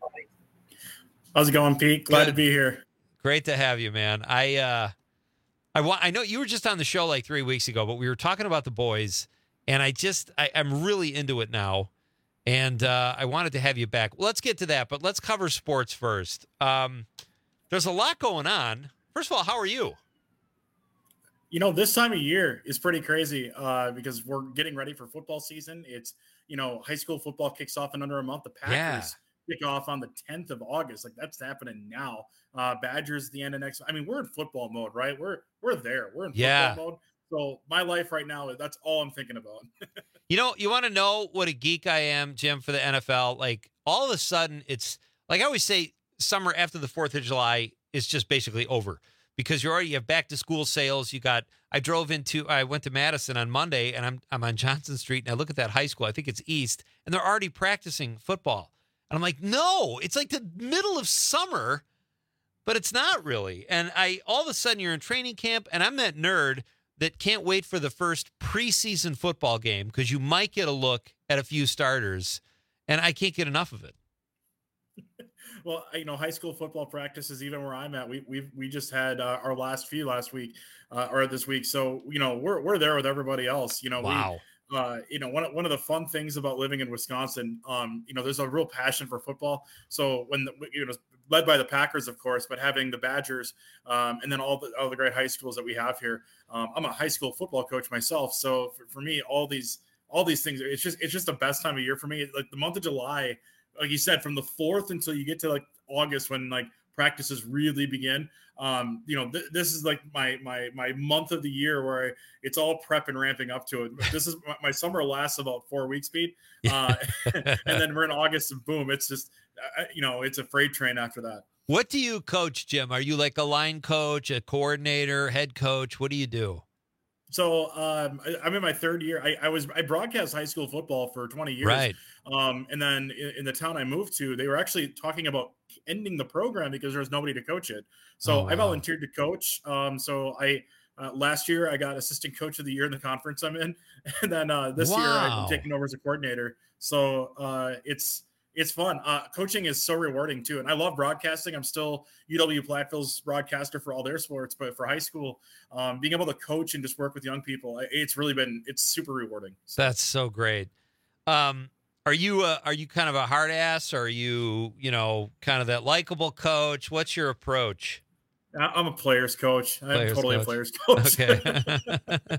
How's it going, Pete? Glad Good. to be here. Great to have you, man. I uh, I want. I know you were just on the show like three weeks ago, but we were talking about the boys, and I just I, I'm really into it now, and uh, I wanted to have you back. Well, let's get to that, but let's cover sports first. Um, there's a lot going on. First of all, how are you? You know, this time of year is pretty crazy uh, because we're getting ready for football season. It's, you know, high school football kicks off in under a month. The Packers Yeah. kick off on the tenth of August. Like, that's happening now. Uh, Badgers at the end of next. I mean, we're in football mode, right? We're we're there. We're in Yeah. football mode. So my life right now, that's all I'm thinking about. You know, you want to know what a geek I am, Jim, for the N F L? Like, all of a sudden, it's like I always say, summer after the fourth of July is just basically over because you already you have back to school sales. You got, I drove into, I went to Madison on Monday and I'm, I'm on Johnson Street and I look at that high school. I think it's East and they're already practicing football. And I'm like, no, it's like the middle of summer, but it's not really. And I, all of a sudden you're in training camp and I'm that nerd that can't wait for the first preseason football game because you might get a look at a few starters, and I can't get enough of it. Well, you know, high school football practices, even where I'm at, we we we just had uh, our last few last week uh, or this week. So, you know, we're we're there with everybody else. You know, Wow. we, uh, you know, one one of the fun things about living in Wisconsin, um, you know, there's a real passion for football. So when the, you know, led by the Packers, of course, but having the Badgers um, and then all the all the great high schools that we have here. Um, I'm a high school football coach myself, so for, for me, all these all these things, it's just it's just the best time of year for me. Like the month of July, like you said, from the fourth until you get to like August when like practices really begin. Um, you know, th- this is like my my my month of the year where I, it's all prep and ramping up to it. This is my, my summer lasts about four weeks, Pete, uh, and then we're in August and boom, it's just uh, you know, it's a freight train after that. What do you coach, Jim? Are you like a line coach, a coordinator, head coach? What do you do? So um, I, I'm in my third year. I, I was I broadcast high school football for twenty years, Right. Um, and then in, in the town I moved to, they were actually talking about ending the program because there was nobody to coach it. So Oh, I wow. volunteered to coach. Um, so I uh, last year I got assistant coach of the year in the conference I'm in, and then uh, this year Wow. I'm taking over as a coordinator. So uh, it's it's fun. Uh, coaching is so rewarding too, and I love broadcasting. I'm still U W Platteville's broadcaster for all their sports, but for high school, um, being able to coach and just work with young people, it's really been it's super rewarding. That's so great. Um, are you uh, are you kind of a hard ass? Or are you you know kind of that likable coach? What's your approach? I- I'm a player's coach. I'm Players totally coach. a player's coach. Okay.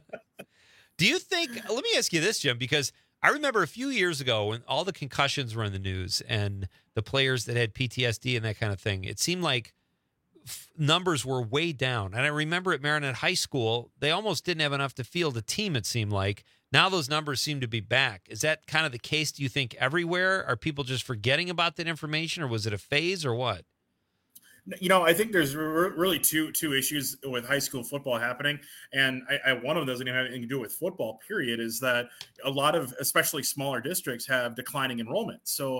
Do you think? Let me ask you this, Jim, because I remember a few years ago when all the concussions were in the news and the players that had P T S D and that kind of thing. It seemed like f- numbers were way down. And I remember at Marinette High School, they almost didn't have enough to field a team, it seemed like. Now those numbers seem to be back. Is that kind of the case, do you think, everywhere? Are people just forgetting about that information, or was it a phase, or what? You know, I think there's re- really two two issues with high school football happening, and I, I, one of them doesn't even have anything to do with football. Period. Is that a lot of, especially smaller districts, have declining enrollment. So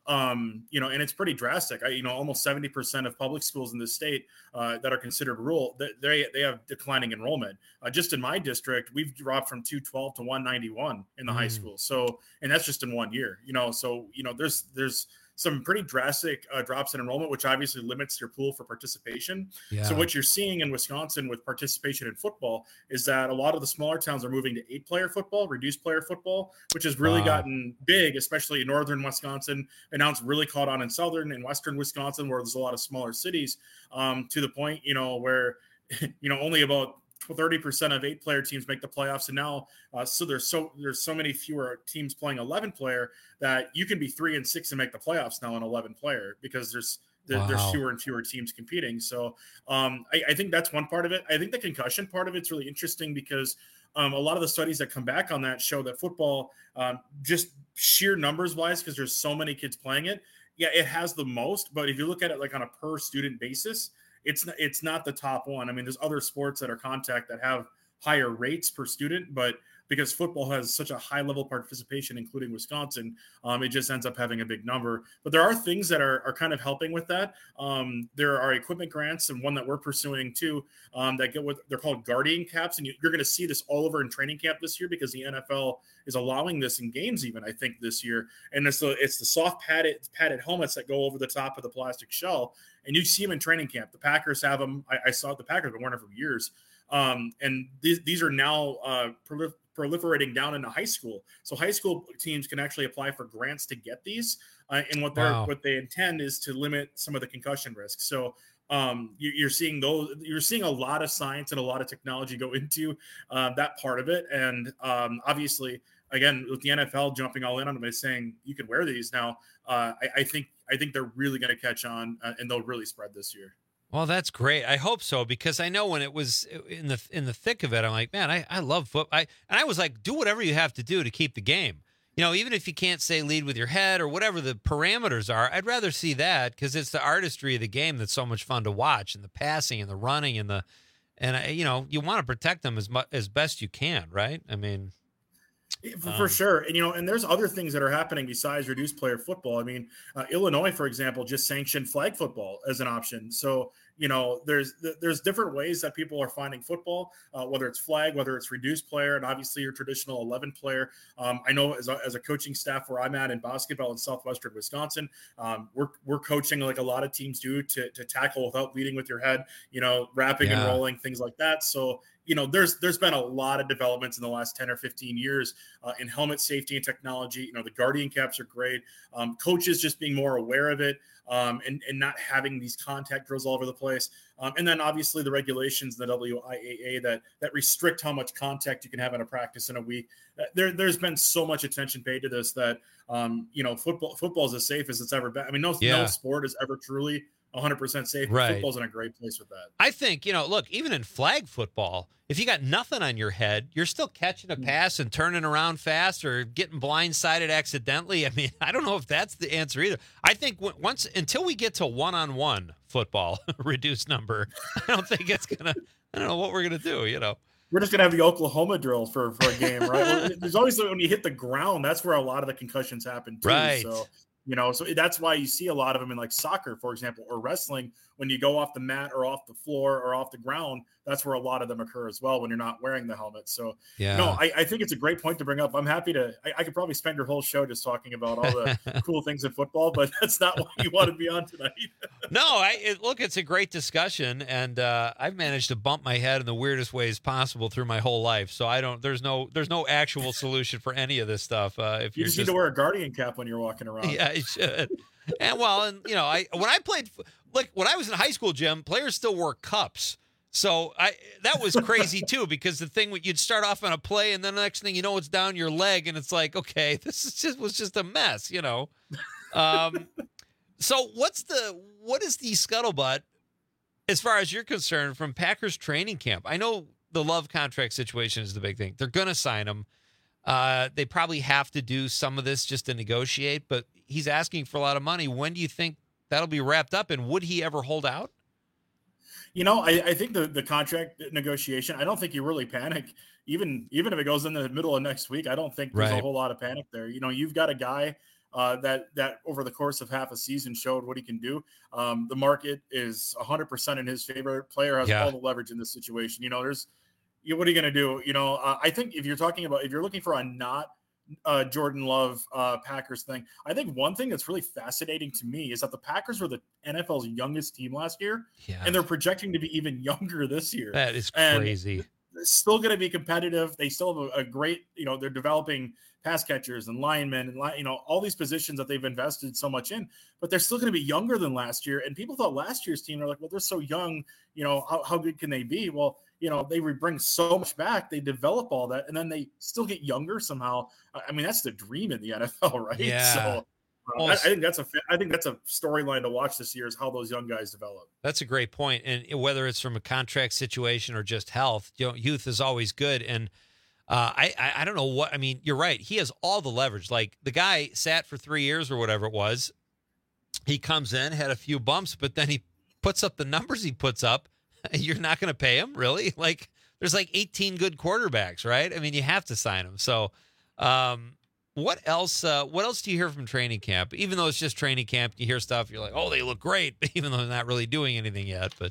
Um, you know, and it's pretty drastic. I, you know, almost seventy percent of public schools in the state uh, that are considered rural, they they have declining enrollment. Uh, just in my district, we've dropped from two twelve to one ninety-one in the mm. high school. So, and that's just in one year. You know, so you know, there's there's some pretty drastic uh, drops in enrollment, which obviously limits your pool for participation. Yeah. So what you're seeing in Wisconsin with participation in football is that a lot of the smaller towns are moving to eight player football, reduced player football, which has really wow. gotten big, especially in northern Wisconsin. And now it's really caught on in southern and western Wisconsin, where there's a lot of smaller cities, um, to the point, you know, where, you know, only about thirty percent of eight player teams make the playoffs. And now, uh, so there's so, there's so many fewer teams playing eleven player that you can be three and six and make the playoffs now in eleven player, because there's, there, wow. there's fewer and fewer teams competing. So um, I, I think that's one part of it. I think the concussion part of it's really interesting because um, a lot of the studies that come back on that show that football, um, just sheer numbers wise, because there's so many kids playing it. Yeah, it has the most, but if you look at it like on a per student basis, It's not, it's not the top one. I mean, there's other sports that are contact that have higher rates per student, but because football has such a high level of participation, including Wisconsin, um, it just ends up having a big number. But there are things that are, are kind of helping with that. Um, there are equipment grants, and one that we're pursuing too, um, that get what they're called guardian caps. And you, you're going to see this all over in training camp this year, because the N F L is allowing this in games even, I think, this year. And it's the, it's the soft padded, padded helmets that go over the top of the plastic shell. And you see them in training camp. The Packers have them. I, I saw the Packers have been wearing them for years. Um, and these, these are now uh, prolif- proliferating down into high school. So high school teams can actually apply for grants to get these. Uh, and what they're, wow. what they intend is to limit some of the concussion risk. So um, you, you're seeing those, you're seeing a lot of science and a lot of technology go into uh, that part of it. And um, obviously, again, with the N F L jumping all in on them by saying you can wear these now, uh, I, I think I think they're really going to catch on, uh, and they'll really spread this year. Well, that's great. I hope so, because I know when it was in the in the thick of it, I'm like, man, I, I love football. I, and I was like, do whatever you have to do to keep the game. You know, even if you can't say lead with your head or whatever the parameters are, I'd rather see that, because it's the artistry of the game that's so much fun to watch, and the passing and the running and the and I, you know, you want to protect them as much as best you can, right? I mean. For, for sure. And, you know, and there's other things that are happening besides reduced player football. I mean, uh, Illinois, for example, just sanctioned flag football as an option. So, you know, there's there's different ways that people are finding football, uh, whether it's flag, whether it's reduced player, and obviously your traditional eleven player. Um, I know as a, as a coaching staff where I'm at in basketball in southwestern Wisconsin, um, we're we're coaching like a lot of teams do to to tackle without leading with your head, you know, wrapping yeah. and rolling, things like that. So, you know, there's there's been a lot of developments in the last ten or fifteen years uh, in helmet safety and technology. You know, the guardian caps are great. Um, coaches just being more aware of it, um, and, and not having these contact drills all over the place. Um, and then obviously the regulations, the W I A A that that restrict how much contact you can have in a practice in a week. Uh, there, there's been so much attention paid to this that, um, you know, football football is as safe as it's ever been. I mean, no, yeah. no sport is ever truly one hundred percent safe. Right. Football's in a great place with that. I think, you know, look, even in flag football, if you got nothing on your head, you're still catching a pass and turning around fast or getting blindsided accidentally. I mean, I don't know if that's the answer either. I think w- once until we get to one-on-one football, reduced number, I don't think it's going to, I don't know what we're going to do, you know. We're just going to have the Oklahoma drill for, for a game, right? There's always, when you hit the ground, that's where a lot of the concussions happen too. Right. So, you know, so that's why you see a lot of them in like soccer, for example, or wrestling. When you go off the mat or off the floor or off the ground, that's where a lot of them occur as well when you're not wearing the helmet. So, yeah. no, I, I think it's a great point to bring up. I'm happy to, I, I could probably spend your whole show just talking about all the cool things in football, but that's not what you want to be on tonight. No, I it, look, it's a great discussion, and uh, I've managed to bump my head in the weirdest ways possible through my whole life. So I don't, there's no, there's no actual solution for any of this stuff. Uh, if you you're just, just need to wear a guardian cap when you're walking around. Yeah, you should. And well, and you know, I when I played, like when I was in high school, Jim, players still wore cups. So I that was crazy too, because the thing you'd start off on a play, and then the next thing you know, it's down your leg, and it's like, okay, this is just was just a mess, you know. Um, so what's the what is the scuttlebutt as far as you're concerned from Packers training camp? I know the Love contract situation is the big thing. They're going to sign him. Uh, they probably have to do some of this just to negotiate, but he's asking for a lot of money. When do you think that'll be wrapped up, and would he ever hold out? You know, I, I think the, the contract negotiation, I don't think you really panic. Even even if it goes in the middle of next week, I don't think there's right. a whole lot of panic there. You know, you've got a guy uh, that that over the course of half a season showed what he can do. Um, the market is one hundred percent in his favor. Player has Yeah. all the leverage in this situation. You know, there's you know, what are you going to do? You know, uh, I think if you're talking about if you're looking for a not uh, Jordan Love uh, Packers thing, I think one thing that's really fascinating to me is that the Packers were the N F L's youngest team last year, Yeah. and they're projecting to be even younger this year. That is And crazy. they're still going to be competitive. They still have a, a great, you know, they're developing pass catchers and linemen and, li- you know, all these positions that they've invested so much in, but they're still going to be younger than last year. And people thought last year's team are like, well, they're so young, you know, how, how good can they be? Well, you know, they would bring so much back. They develop all that, and then they still get younger somehow. I I mean, that's the dream in the N F L, right? Yeah. So uh, Well, I, I think that's a, fa- I think that's a storyline to watch this year is how those young guys develop. That's a great point. And whether it's from a contract situation or just health, you know, youth is always good. And uh, I, I, I don't know what, I mean, you're right. He has all the leverage. Like the guy sat for three years or whatever it was. He comes in, had a few bumps, but then he puts up the numbers he puts up. You're not going to pay him, really? Like there's like eighteen good quarterbacks, right? I mean, you have to sign him. So, um, What else? Uh, what else do you hear from training camp? Even though it's just training camp, you hear stuff. You're like, "Oh, they look great," even though they're not really doing anything yet. But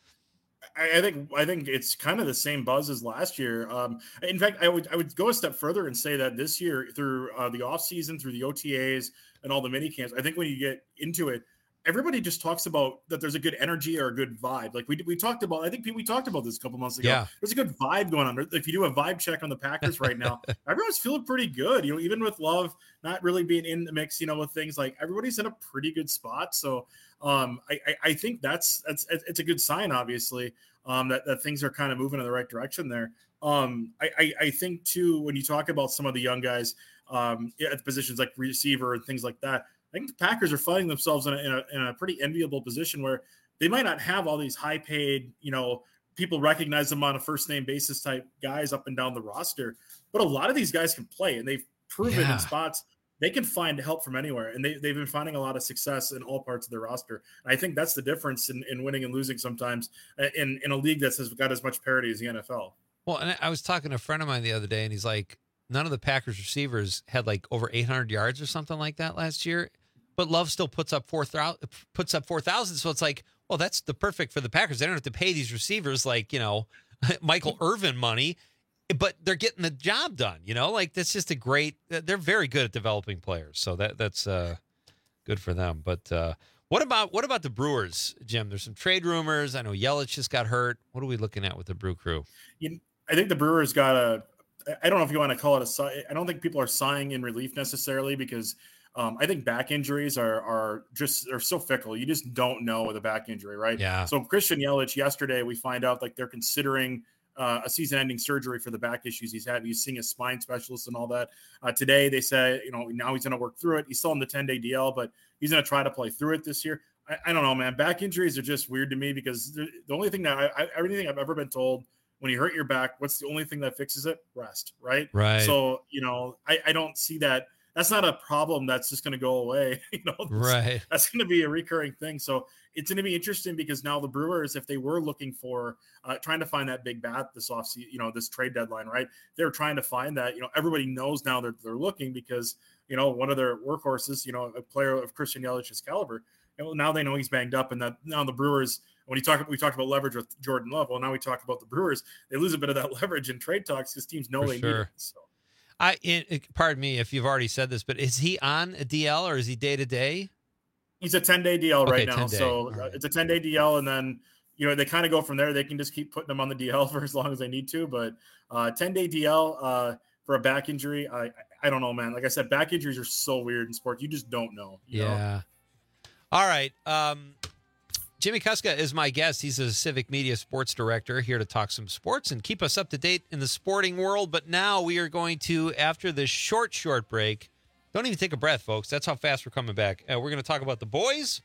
I, I think I think it's kind of the same buzz as last year. Um, in fact, I would I would go a step further and say that this year, through uh, the offseason, through the O T As and all the mini camps, I think when you get into it, everybody just talks about that there's a good energy or a good vibe. Like we we talked about, I think we talked about this a couple months ago. Yeah. There's a good vibe going on. If you do a vibe check on the Packers right now, everyone's feeling pretty good. You know, even with Love not really being in the mix, you know, with things like everybody's in a pretty good spot. So um, I, I I think that's that's it's a good sign, obviously, um, that that things are kind of moving in the right direction there. Um, I, I I think too when you talk about some of the young guys um, at positions like receiver and things like that. I think the Packers are finding themselves in a, in a, in a pretty enviable position where they might not have all these high paid, you know, people recognize them on a first name basis type guys up and down the roster. But a lot of these guys can play, and they've proven Yeah. in spots they can find help from anywhere. And they, they've been finding a lot of success in all parts of their roster. And I think that's the difference in, in winning and losing sometimes in, in a league that has got as much parity as the N F L. well, and I was talking to a friend of mine the other day, and he's like, none of the Packers receivers had like over eight hundred yards or something like that last year. But Love still puts up four thousand, puts up four thousand. So it's like, well, that's the perfect for the Packers. They don't have to pay these receivers like, you know, Michael Irvin money, but they're getting the job done. You know, like that's just a great. They're very good at developing players, so that that's uh, good for them. But uh, what about what about the Brewers, Jim? There's some trade rumors. I know Yelich just got hurt. What are we looking at with the Brew Crew? You, I think the Brewers got a. I don't know if you want to call it a. sigh- I don't think people are sighing in relief necessarily because. Um, I think back injuries are are just are so fickle. You just don't know with a back injury, right? Yeah. So Christian Yelich yesterday, we find out like they're considering uh, a season-ending surgery for the back issues he's had. He's seeing a spine specialist and all that. Uh, today they say, you know, now he's going to work through it. He's still on the ten-day D L, but he's going to try to play through it this year. I, I don't know, man. Back injuries are just weird to me because the the only thing that I, I everything I've ever been told. When you hurt your back, what's the only thing that fixes it? Rest, right? Right. So, you know, I, I don't see that. That's not a problem that's just going to go away. You know, that's, Right. That's going to be a recurring thing. So it's going to be interesting because now the Brewers, if they were looking for uh, trying to find that big bat this offseason, you know, this trade deadline, right? They're trying to find that. You know, everybody knows now that they're looking because you know one of their workhorses, you know, a player of Christian Yelich's caliber. You know, now they know he's banged up, and that now the Brewers. When you talk, we talked about leverage with Jordan Love. Well, now we talk about the Brewers. They lose a bit of that leverage in trade talks because teams know For they sure. need it. So. I, in, pardon me if you've already said this, but is he on a D L or is he day to day? He's a ten-day D L right Okay, now. ten-day. So uh, it's a ten-day D L, and then you know they kind of go from there. They can just keep putting him on the D L for as long as they need to. But uh, ten-day D L uh, for a back injury, I I don't know, man. Like I said, back injuries are so weird in sports. You just don't know. You Yeah. know? All right. Um, Jimmy Kuska is my guest. He's a Civic Media sports director here to talk some sports and keep us up to date in the sporting world. But now we are going to, after this short, short break, don't even take a breath, folks. That's how fast we're coming back. Uh, we're going to talk about the boys,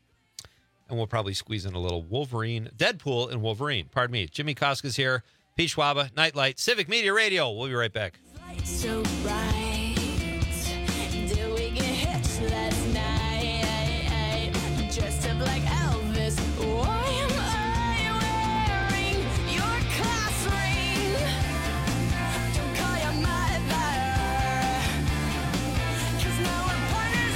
and we'll probably squeeze in a little Wolverine, Deadpool and Wolverine. Pardon me. Jimmy Kuska's here. Pete Schwaba, Nightlight, Civic Media Radio. We'll be right back. So bright, did we get hitched last night? Dressed up like Elvis. Why am I wearing your class ring? Don't call your mother, 'cause now we're pointed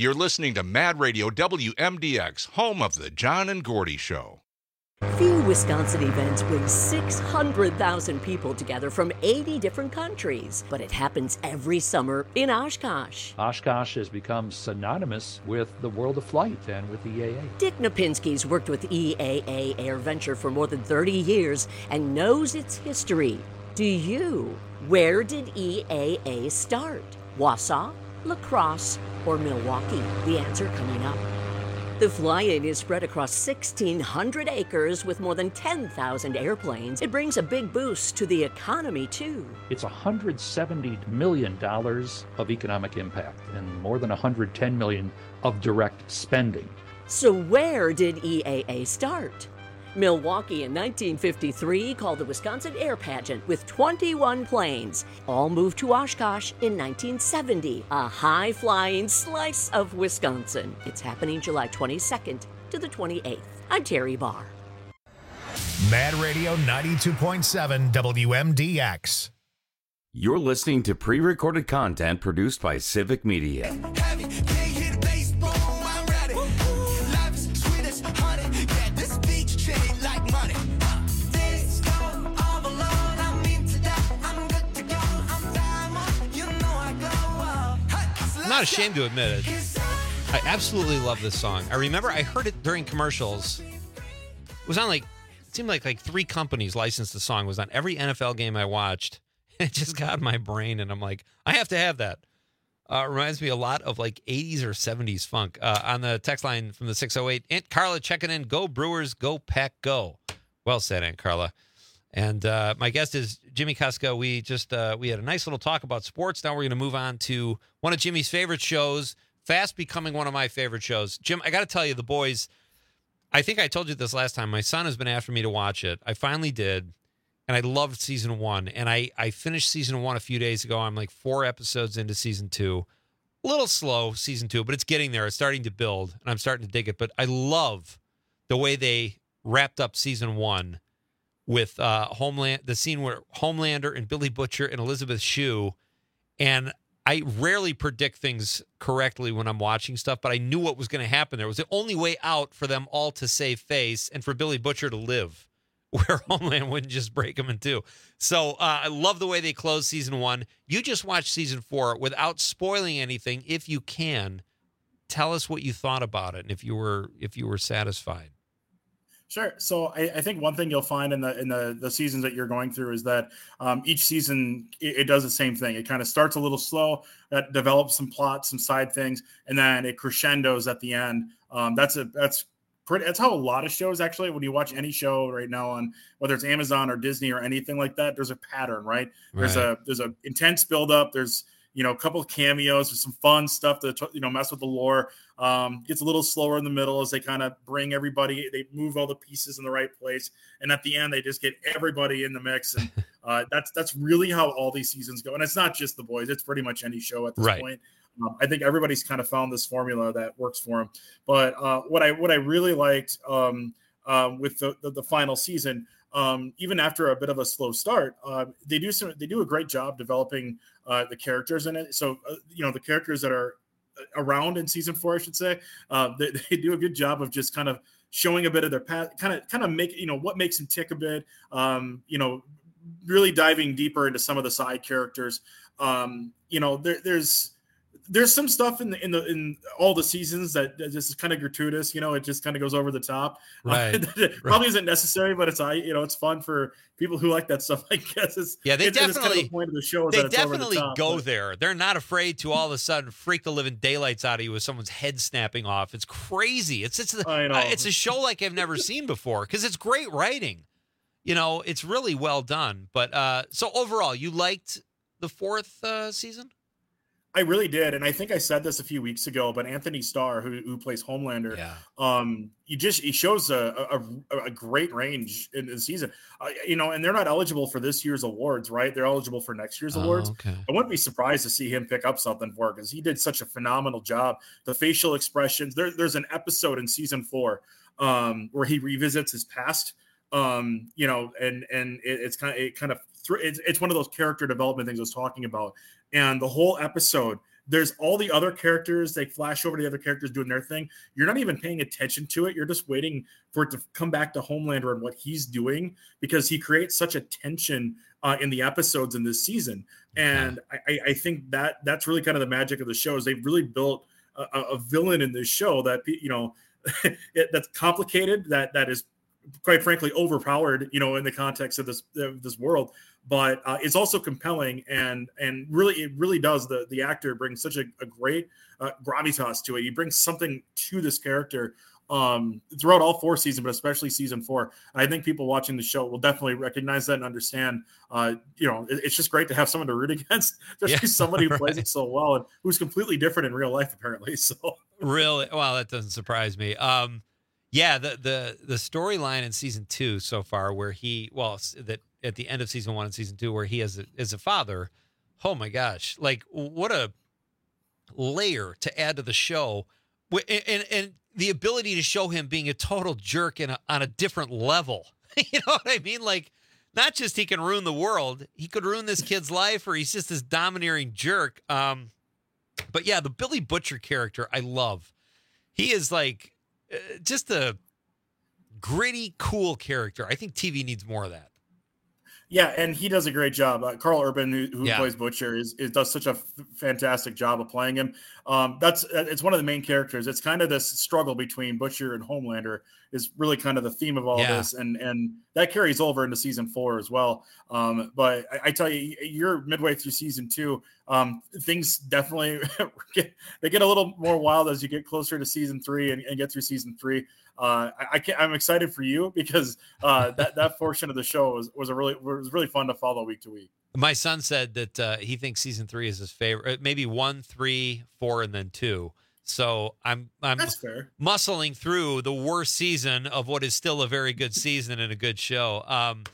You're listening to Mad Radio W M D X, home of the John and Gordy Show. Few Wisconsin events bring six hundred thousand people together from eighty different countries, but it happens every summer in Oshkosh. Oshkosh has become synonymous with the world of flight and with E A A. Dick Napinski's worked with E A A Air Venture for more than thirty years and knows its history. Do you? Where did E A A start? Wausau, La Crosse, or Milwaukee? The answer coming up. The fly-in is spread across sixteen hundred acres with more than ten thousand airplanes. It brings a big boost to the economy, too. It's one hundred seventy million dollars of economic impact and more than one hundred ten million dollars of direct spending. So where did E A A start? Milwaukee in nineteen fifty-three called the Wisconsin Air Pageant with twenty-one planes. All moved to Oshkosh in nineteen seventy, a high-flying slice of Wisconsin. It's happening July twenty-second to the twenty-eighth. I'm Terry Barr. Mad Radio ninety-two point seven W M D X. You're listening to pre-recorded content produced by Civic Media. I'm not ashamed to admit it. I absolutely love this song. I remember I heard it during commercials. It was on like, it seemed like like three companies licensed the song. It was on every N F L game I watched. It just got in my brain, and I'm like, I have to have that. Uh, it reminds me a lot of like eighties or seventies funk. Uh, on the text line from the six oh eight, Aunt Carla checking in. Go Brewers, go Pack, go. Well said, Aunt Carla. And uh, my guest is Jimmy Kuska. We just uh, we had a nice little talk about sports. Now we're going to move on to one of Jimmy's favorite shows, fast becoming one of my favorite shows. Jim, I got to tell you, The Boys, I think I told you this last time. My son has been after me to watch it. I finally did, and I loved season one. And I, I finished season one a few days ago. I'm like four episodes into season two. A little slow, season two, but it's getting there. It's starting to build, and I'm starting to dig it. But I love the way they wrapped up season one with uh, Homeland, the scene where Homelander and Billy Butcher and Elizabeth Shue, and I rarely predict things correctly when I'm watching stuff, but I knew what was going to happen. There was the only way out for them all to save face and for Billy Butcher to live, where Homeland wouldn't just break him in two. So uh, I love the way they closed season one. You just watched season four without spoiling anything. If you can, tell us what you thought about it and if you were if you were satisfied. Sure. So I, I think one thing you'll find in the in the, the seasons that you're going through is that um, each season it, it does the same thing. It kind of starts a little slow, that develops some plots, some side things, and then it crescendos at the end. Um, that's a that's pretty. That's how a lot of shows actually. When you watch any show right now on whether it's Amazon or Disney or anything like that, there's a pattern, right? There's Right. a there's a intense buildup. There's you know a couple of cameos. There's some fun stuff to you know mess with the lore. Um, gets a little slower in the middle as they kind of bring everybody, they move all the pieces in the right place. And at the end, they just get everybody in the mix. And uh, that's that's really how all these seasons go. And it's not just The Boys. It's pretty much any show at this Right. point. Um, I think everybody's kind of found this formula that works for them. But uh, what I what I really liked um, um, with the, the, the final season, um, even after a bit of a slow start, uh, they do some they do a great job developing uh, the characters in it. So, uh, you know, the characters that are around in season four, I should say, uh, they, they do a good job of just kind of showing a bit of their path, kind of, kind of make, you know, what makes them tick a bit, um, you know, really diving deeper into some of the side characters. Um, you know, there, there's, there's some stuff in the, in the, in all the seasons that, that just is kind of gratuitous, you know, it just kind of goes over the top. Right. Uh, that probably isn't necessary, but it's, I, you know, it's fun for people who like that stuff. I guess it's, Yeah, they it's, it's kind of definitely the point of the show. Is They that it's over the definitely top, go but- there. They're not afraid to all of a sudden freak the living daylights out of you with someone's head snapping off. It's crazy. It's it's I know. uh, it's a show like I've never seen before because it's great writing. You know, it's really well done. But uh, so overall, you liked the fourth uh, season? I really did, and I think I said this a few weeks ago. But Anthony Starr, who who plays Homelander, yeah. um, he just he shows a a, a great range in the season. Uh, you know, and they're not eligible for this year's awards, right? They're eligible for next year's Oh, awards. okay. I wouldn't be surprised to see him pick up something for it because he did such a phenomenal job. The facial expressions. There, there's an episode in season four um, where he revisits his past. Um, you know, and and it, it's kind of it kind of th- it's, it's one of those character development things I was talking about, and the whole episode there's all the other characters. They flash over to the other characters doing their thing. You're not even paying attention to it. You're just waiting for it to come back to Homelander and what he's doing, because he creates such a tension uh, in the episodes in this season. And I, I think that that's really kind of the magic of the show, is they've really built a, a villain in this show that, you know, it, that's complicated, that that is quite frankly overpowered, you know, in the context of this of this world, but uh, it's also compelling, and and really it really does. The the actor brings such a, a great uh, gravitas to it. He brings something to this character um, throughout all four seasons, but especially season four. I think people watching the show will definitely recognize that and understand. Uh, you know, it, it's just great to have someone to root against, especially yeah, somebody who plays right. it so well and who's completely different in real life, apparently. So really, well, that doesn't surprise me. Um, yeah, the the the storyline in season two so far, where he, well, that at the end of season one and season two, where he is a, is a father. Oh my gosh! Like, what a layer to add to the show, and and, and the ability to show him being a total jerk in a, on a different level. You know what I mean? Like, not just he can ruin the world, he could ruin this kid's life, or he's just this domineering jerk. Um, but yeah, the Billy Butcher character, I love. He is like uh, just a gritty, cool character. I think T V needs more of that. Yeah, and he does a great job. Uh, Carl Urban, who, who yeah. plays Butcher, is, is does such a f- fantastic job of playing him. Um, that's it's one of the main characters. It's kind of this struggle between Butcher and Homelander is really kind of the theme of all yeah. this, and and that carries over into season four as well. Um, but I, I tell you, you're midway through season two. Um, things definitely get, they get a little more wild as you get closer to season three and, and get through season three. Uh, I, I can't, I'm excited for you because uh, that that portion of the show was was a really was really fun to follow week to week. My son said that uh, he thinks season three is his favorite, maybe one, three, four, and then two. So I'm I'm That's fair. muscling through the worst season of what is still a very good season and a good show. Um,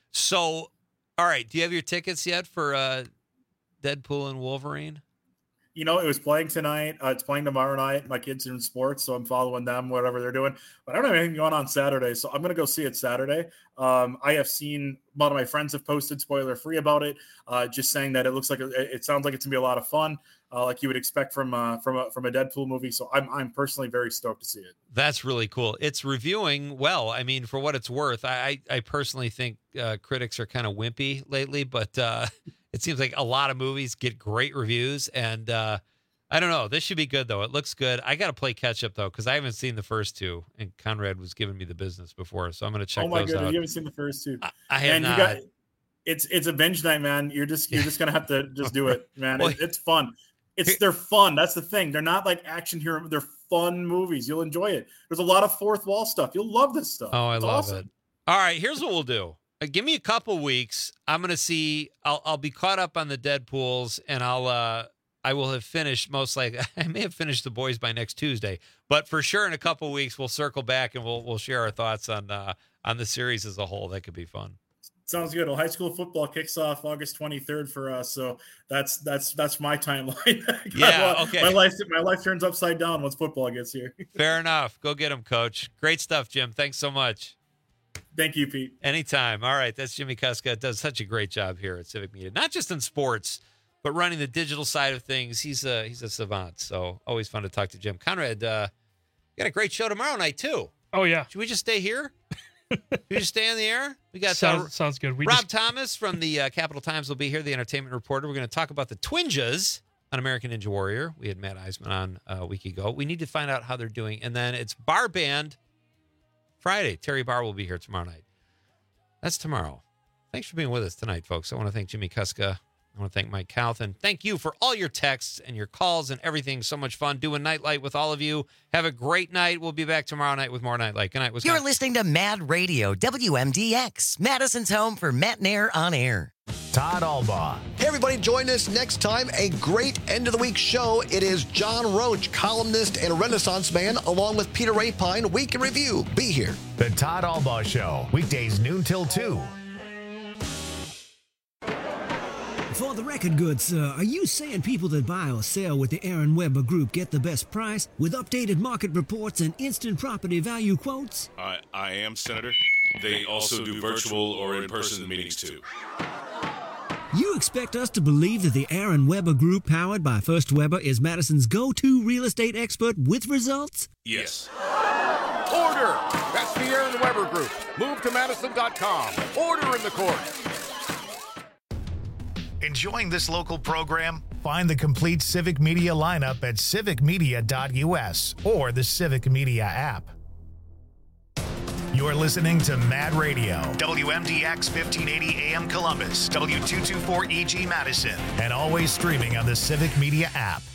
so, all right, do you have your tickets yet for uh, Deadpool and Wolverine? You know, it was playing tonight. Uh, it's playing tomorrow night. My kids are in sports, so I'm following them, whatever they're doing. But I don't have anything going on Saturday, so I'm going to go see it Saturday. Um, I have seen a lot of my friends have posted spoiler free about it, uh, just saying that it looks like a, it sounds like it's gonna be a lot of fun, uh, like you would expect from uh, from a from a Deadpool movie. So I'm I'm personally very stoked to see it. That's really cool. It's reviewing well. I mean, for what it's worth, I I, I personally think uh, critics are kind of wimpy lately, but. Uh, It seems like a lot of movies get great reviews, and uh, I don't know. This should be good, though. It looks good. I got to play catch-up, though, because I haven't seen the first two, and Conrad was giving me the business before, so I'm going to check oh my those goodness, out. you haven't seen the first two. I, I have and not. You got, it's it's a binge night, man. You're just you're just gonna have to just do it, man. Well, it, it's fun. It's they're fun. That's the thing. They're not like action hero. They're fun movies. You'll enjoy it. There's a lot of fourth wall stuff. You'll love this stuff. Oh, I it's love awesome. it. All right, here's what we'll do. Uh, give me a couple weeks. I'm gonna see. I'll I'll be caught up on the Deadpools, and I'll uh I will have finished most likely. I may have finished The Boys by next Tuesday, but for sure in a couple weeks we'll circle back and we'll we'll share our thoughts on uh on the series as a whole. That could be fun. Sounds good. Well, high school football kicks off August twenty-third for us, so that's that's that's my timeline. Yeah, okay. My life my life turns upside down once football gets here. Fair enough. Go get him, Coach. Great stuff, Jim. Thanks so much. Thank you, Pete. Anytime. All right. That's Jimmy Kuska. Does such a great job here at Civic Media, not just in sports, but running the digital side of things. He's a, he's a savant. So always fun to talk to Jim. Conrad, uh, you got a great show tomorrow night, too. Oh, yeah. Should we just stay here? Should we just stay on the air? We got sounds, uh, sounds good. We Rob just... Thomas from the uh, Capital Times will be here, the entertainment reporter. We're going to talk about the Twinjas on American Ninja Warrior. We had Matt Eisman on uh, a week ago. We need to find out how they're doing. And then it's Bar Band Friday. Terry Barr will be here tomorrow night. That's tomorrow. Thanks for being with us tonight, folks. I want to thank Jimmy Kuska. I want to thank Mike Calthan. Thank you for all your texts and your calls and everything. So much fun doing Nightlight with all of you. Have a great night. We'll be back tomorrow night with more Nightlight. Good night, Wisconsin. You're listening to Mad Radio, W M D X, Madison's home for Matt Nair on air. Todd Albaugh. Hey, everybody, join us next time. A great end of the week show. It is John Roach, columnist and Renaissance man, along with Peter Rapine. Week in Review. Be here. The Todd Albaugh Show, weekdays noon till two. For the record good, sir, are you saying people that buy or sell with the Aaron Weber Group get the best price with updated market reports and instant property value quotes? I, I am, Senator. They also do virtual or in-person meetings, too. You expect us to believe that the Aaron Weber Group, powered by First Weber, is Madison's go-to real estate expert with results? Yes. Order! That's the Aaron Weber Group. Move to Madison dot com. Order in the court. Enjoying this local program? Find the complete Civic Media lineup at civic media dot u s or the Civic Media app. You're listening to Mad Radio, W M D X fifteen eighty A M Columbus, W two twenty-four E G Madison, and always streaming on the Civic Media app.